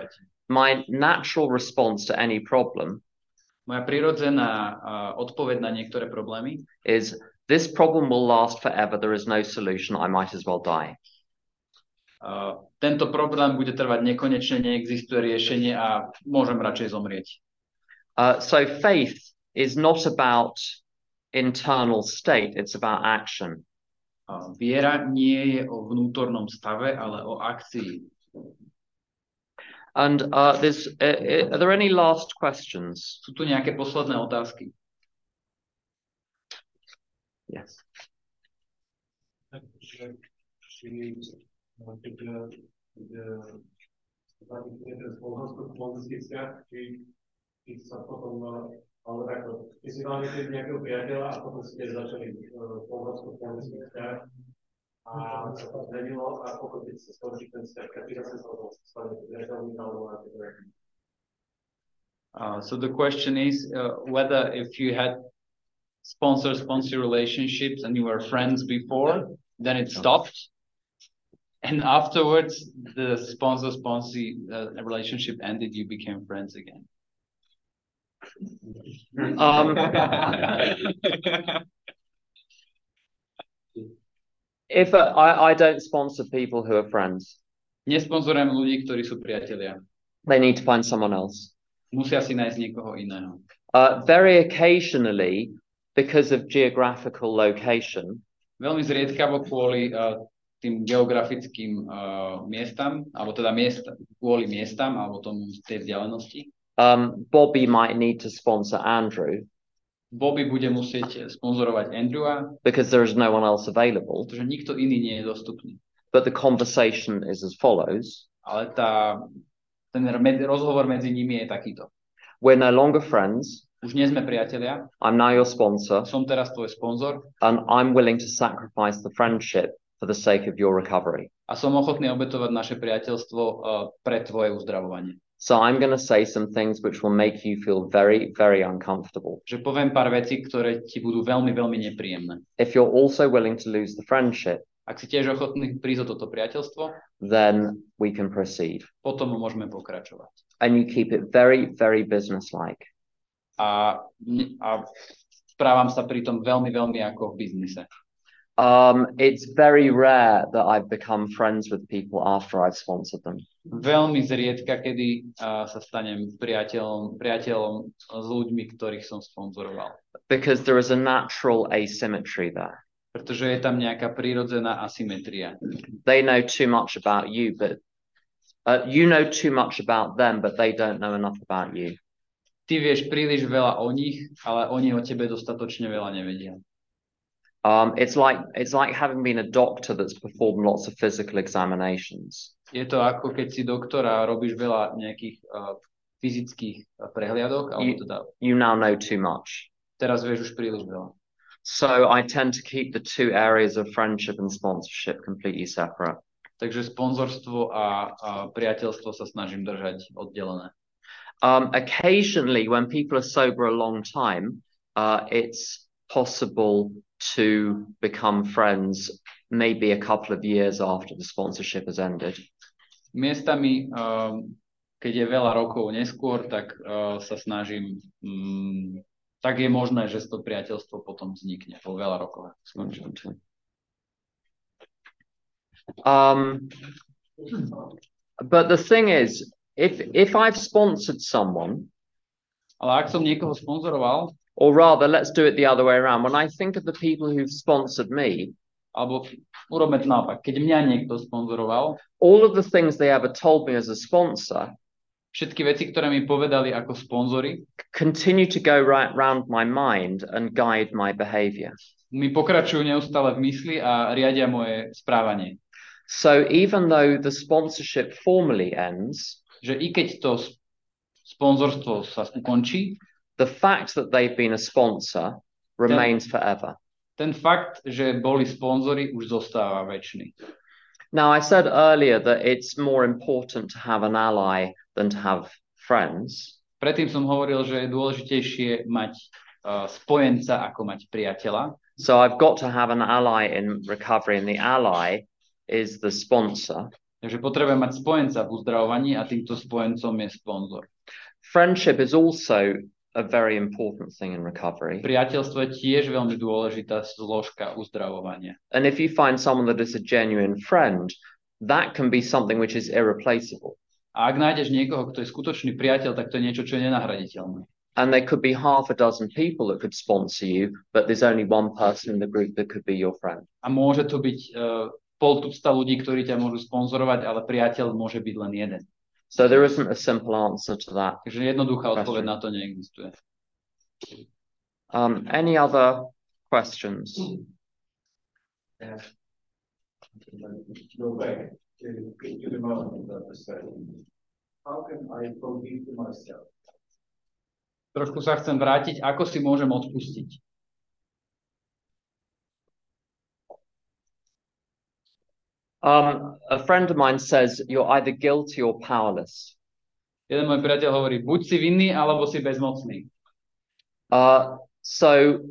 my natural response to any problem Moja prirodzená uh, odpoveď na niektoré problémy is this problem will last forever, there is no solution, I might as well die. Uh, tento problém bude trvať nekonečne, neexistuje riešenie a môžem radšej zomrieť. Uh, so faith is not about internal state, it's about action. Uh, viera nie je o vnútornom stave, ale o akcii. And uh, there's, uh, are there any last questions? Sú tu nejaké posledné otázky? Yes. Keď sa potom, ale takto, keď si mali nejakého priateľa a potom ste začali polnohospodársky vzťah a sa to zmenilo a potom keď sa skončí ten vzťah, keď sa potom stane priateľmi alebo na to. Uh, so the question is uh, whether if you had sponsor-sponsor relationships and you were friends before, then it stopped, and afterwards the sponsor-sponsor uh, relationship ended, you became friends again. Um, if uh, I, I don't sponsor people who are friends, Nesponzorujem ľudí, ktorí sú priatelia. they need to find someone else. Musia si nájsť niekoho iného. Uh, very occasionally, because of geographical location, Veľmi zriedkavo kvôli uh, tým geografickým uh, miestam, alebo teda miesta, kvôli miestam, alebo tomu tej vzdialenosti. um, Bobby might need to sponsor Andrew Bobby bude musieť sponzorovať Andrewa, because there is no one else available. pretože nikto iný nie je dostupný. But the conversation is as follows. Ale tá, ten med, rozhovor medzi nimi je takýto. We're no longer friends. Už nie sme priatelia, I'm now your sponsor, som teraz tvoj sponzor and I'm willing to sacrifice the friendship for the sake of your recovery. a som ochotný obetovať naše priateľstvo uh, pre tvoje uzdravovanie. So I'm going to say some things which will make you feel very, very uncomfortable. Že poviem pár vecí, ktoré ti budú veľmi, veľmi nepríjemné. If you're also willing to lose the friendship, Ak si tiež ochotný prísť o toto priateľstvo, then we can proceed. potom môžeme pokračovať. And you keep it very, very businesslike. A, a správam sa pritom veľmi, veľmi ako v biznise. Um, it's very rare that I've become friends with people after I've sponsored them. Veľmi zriedka, kedy uh, sa stanem priateľom, priateľom s ľuďmi, ktorých som sponzoroval. Because there is a natural asymmetry there. Pretože je tam nejaká prírodzená asymetria. They know too much about you, but uh, you know too much about them, but they don't know enough about you. Ty vieš príliš veľa o nich, ale oni o tebe dostatočne veľa nevedia. Um, it's like it's like having been a doctor that's performed lots of physical examinations. Je to ako keď si doktor a robíš veľa nejakých uh, fyzických prehliadok, alebo teda You now know too much. teraz vieš už príliš veľa. So I tend to keep the two areas of friendship and sponsorship completely separate. Takže sponzorstvo a, a priateľstvo sa snažím držať oddelené. Um, occasionally, when people are sober a long time, uh, it's possible to become friends maybe a couple of years after the sponsorship has ended. Miestami, um, keď je veľa rokov neskôr, tak uh, sa snažím, um, tak je možné, že to priateľstvo potom vznikne po veľa rokoch. Um, but the thing is, if if I've sponsored someone, Ale ak som niekoho sponzoroval, or rather, let's do it the other way around. When I think of the people who've sponsored me, alebo urobme to naopak, keď mňa niekto sponzoroval, all of the things they ever told me as a sponsor všetky veci, ktoré mi povedali ako sponzori, continue to go right round my mind and guide my behavior. mi pokračujú neustále v mysli a riadia moje správanie. So even though the sponsorship formally ends, Že i keď to sponzorstvo sa ukončí, the fact that they've been a sponsor remains forever. ten fakt, že boli sponzori, už zostáva večný. Now, I said earlier that it's more important to have an ally than to have friends. Predtým som hovoril, že je dôležitejšie mať uh, spojenca ako mať priateľa. So I've got to have an ally in recovery, and the ally is the sponsor. Takže potrebujem mať spojenca v uzdravovaní a týmto spojencom je sponzor. Friendship is also a very important thing in recovery. Priateľstvo je tiež veľmi dôležitá zložka uzdravovania. And if you find someone that is a genuine friend, that can be something which is irreplaceable. A ak nájdeš niekoho, kto je skutočný priateľ, tak to je niečo, čo je nenahraditeľné. And there could be half a dozen people that could sponsor you, but there's only one person in the group that could be your friend. A môže to byť uh, pol tucta ľudí, ktorí ťa môžu sponzorovať, ale priateľ môže byť len jeden. So there isn't a simple answer to that. Takže jednoduchá odpoveď na to neexistuje. Um, any other questions? Yeah. Go back to, to the moment of the study. How can I forgive myself? Trošku sa chcem vrátiť, ako si môžem odpustiť. Um, a friend of mine says you're either guilty or powerless. Jeden môj priateľ hovorí, buď si vinný, alebo si bezmocný. Uh, so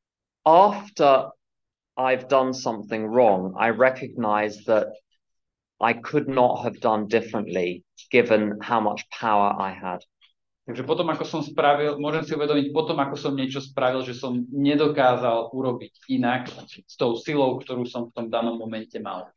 after I've done something wrong, I recognize that I could not have done differently given how much power I had. Takže potom, ako som spravil, môžem si uvedomiť, potom, ako som niečo spravil, že som nedokázal urobiť inak s tou silou, ktorú som v tom danom momente mal.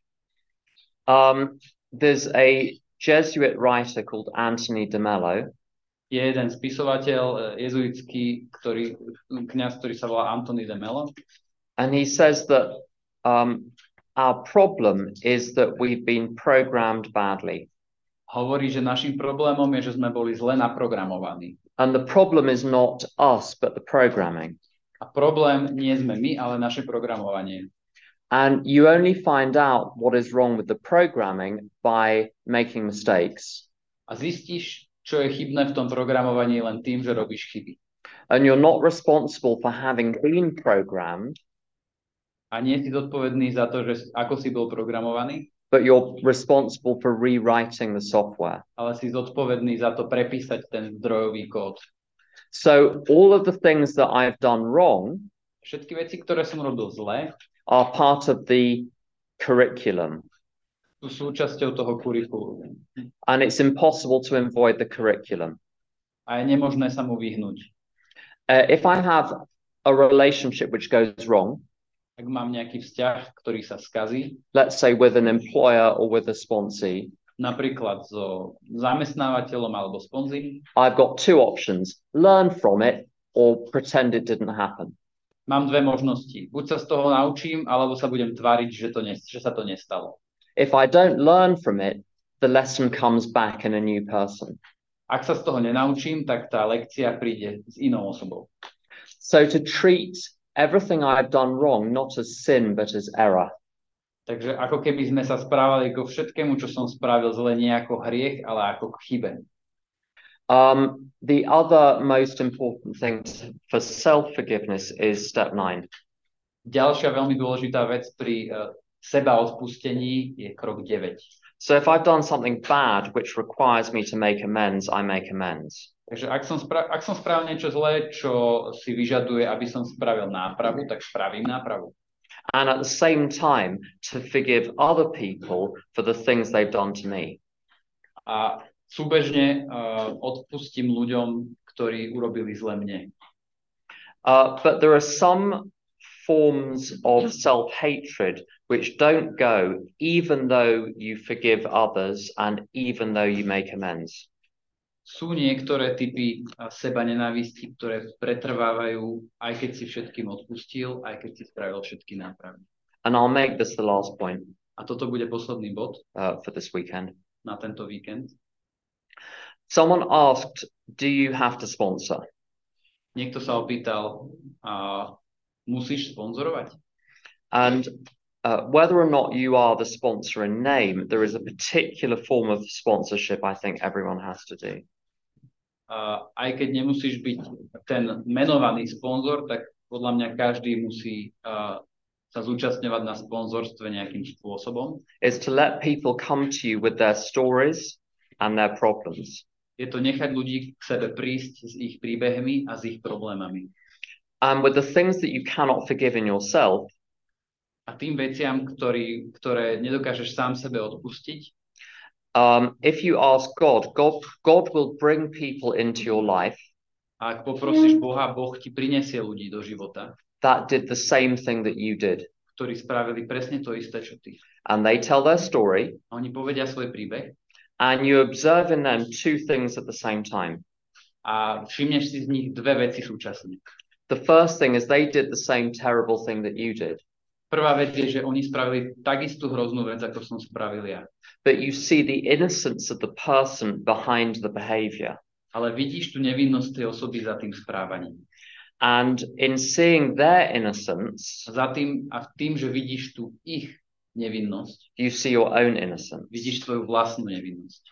Um, there's a Jesuit writer called Anthony de Mello. Je jeden spisovateľ jezuitský, ktorý, kňaz, ktorý sa volá Anthony de Mello. And he says that um, our problem is that we've been programmed badly. Hovorí, že našim problémom je, že sme boli zle naprogramovaní. And the problem is not us, but the programming. A problém nie sme my, ale naše programovanie. And you only find out what is wrong with the programming by making mistakes. A zistíš, čo je chybné v tom programovaní len tým, že robíš chyby. And you're not responsible for having been programmed. A nie si zodpovedný za to, že ako si bol programovaný, but you're responsible for rewriting the software. Ale si zodpovedný za to prepísať ten zdrojový kód. So all of the things that I've done wrong, všetky veci, ktoré som robil zle, are part of the curriculum. Sú súčasťou toho kurikulu. And it's impossible to avoid the curriculum. A je nemožné sa mu vyhnúť. Uh, if I have a relationship which goes wrong, ak mám nejaký vzťah, ktorý sa skazí, let's say with an employer or with a sponsee, napríklad so zamestnávateľom alebo sponzím, I've got two options: learn from it or pretend it didn't happen. Mám dve možnosti. Buď sa z toho naučím, alebo sa budem tváriť, že, to ne, že sa to nestalo. If I don't learn from it, the lesson comes back in a new person. Ak sa z toho nenaučím, tak tá lekcia príde s inou osobou. So to treat everything I've done wrong not as sin but as error. Takže ako keby sme sa správali ko všetkému, čo som spravil zle, nie ako hriech, ale ako k chybe. Um, the other most important thing for self-forgiveness is step nine. Ďalšia veľmi dôležitá vec pri uh, seba odpustení je krok deväť. So if I've done something bad which requires me to make amends, I make amends. Takže ak som, spra- ak som spravil niečo zlé, čo si vyžaduje, aby som spravil nápravu, tak spravím nápravu. And at the same time, to forgive other people for the things they've done to me. A súbežne uh, odpustím ľuďom, ktorí urobili zle mne. Uh, but there are some forms of self-hatred which don't go even though you forgive others and even though you make amends. Sú niektoré typy seba nenávisti, ktoré pretrvávajú, aj keď si všetkým odpustil, aj keď si spravil všetky nápravy. And I'll make this the last point. A toto bude posledný bod uh, for this weekend. Na tento víkend. Someone asked, do you have to sponsor? Niekto sa opýtal, a musíš sponzorovať? And uh, whether or not you are the sponsor in name, there is a particular form of sponsorship I think everyone has to do. Uh, aj keď nemusíš byť ten menovaný sponzor, tak podľa mňa každý musí uh, sa zúčastňovať na sponzorstve nejakým spôsobom. Is to let people come to you with their stories and their problems. Je to nechať ľudí k sebe prísť s ich príbehmi a s ich problémami. And with the things that you cannot forgive in yourself, a tým veciam, ktorý, ktoré nedokážeš sám sebe odpustiť, Um, if you ask God, God, God will bring people into your life A ak poprosíš Boha, Boh ti prinesie ľudí do života, that did the same thing that you did. ktorí spravili presne to isté, čo ty. And they tell their story, A oni povedia svoj príbeh and you observe in them two things at the same time. a všimneš si z nich dve veci súčasne. The first thing is they did the same terrible thing that you did. Prvá vec je, že oni spravili takisto hroznú vec, ako som spravil ja. But you see the innocence of the person behind the behavior. Ale vidíš tu nevinnosť tej osoby za tým správaním. And in seeing their innocence, A za tým, a tým, že vidíš tu ich nevinnosť, you see your own innocence. vidíš svoju vlastnú nevinnosť.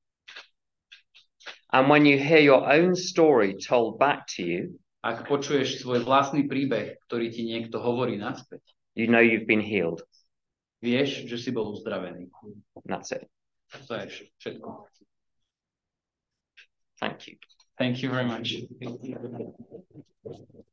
And when you hear your own story told back to you, Ak počuješ svoj vlastný príbeh, ktorý ti niekto hovorí naspäť, you know you've been healed. vieš, že si bol uzdravený. And that's it. To je všetko. Thank you. Thank you very much.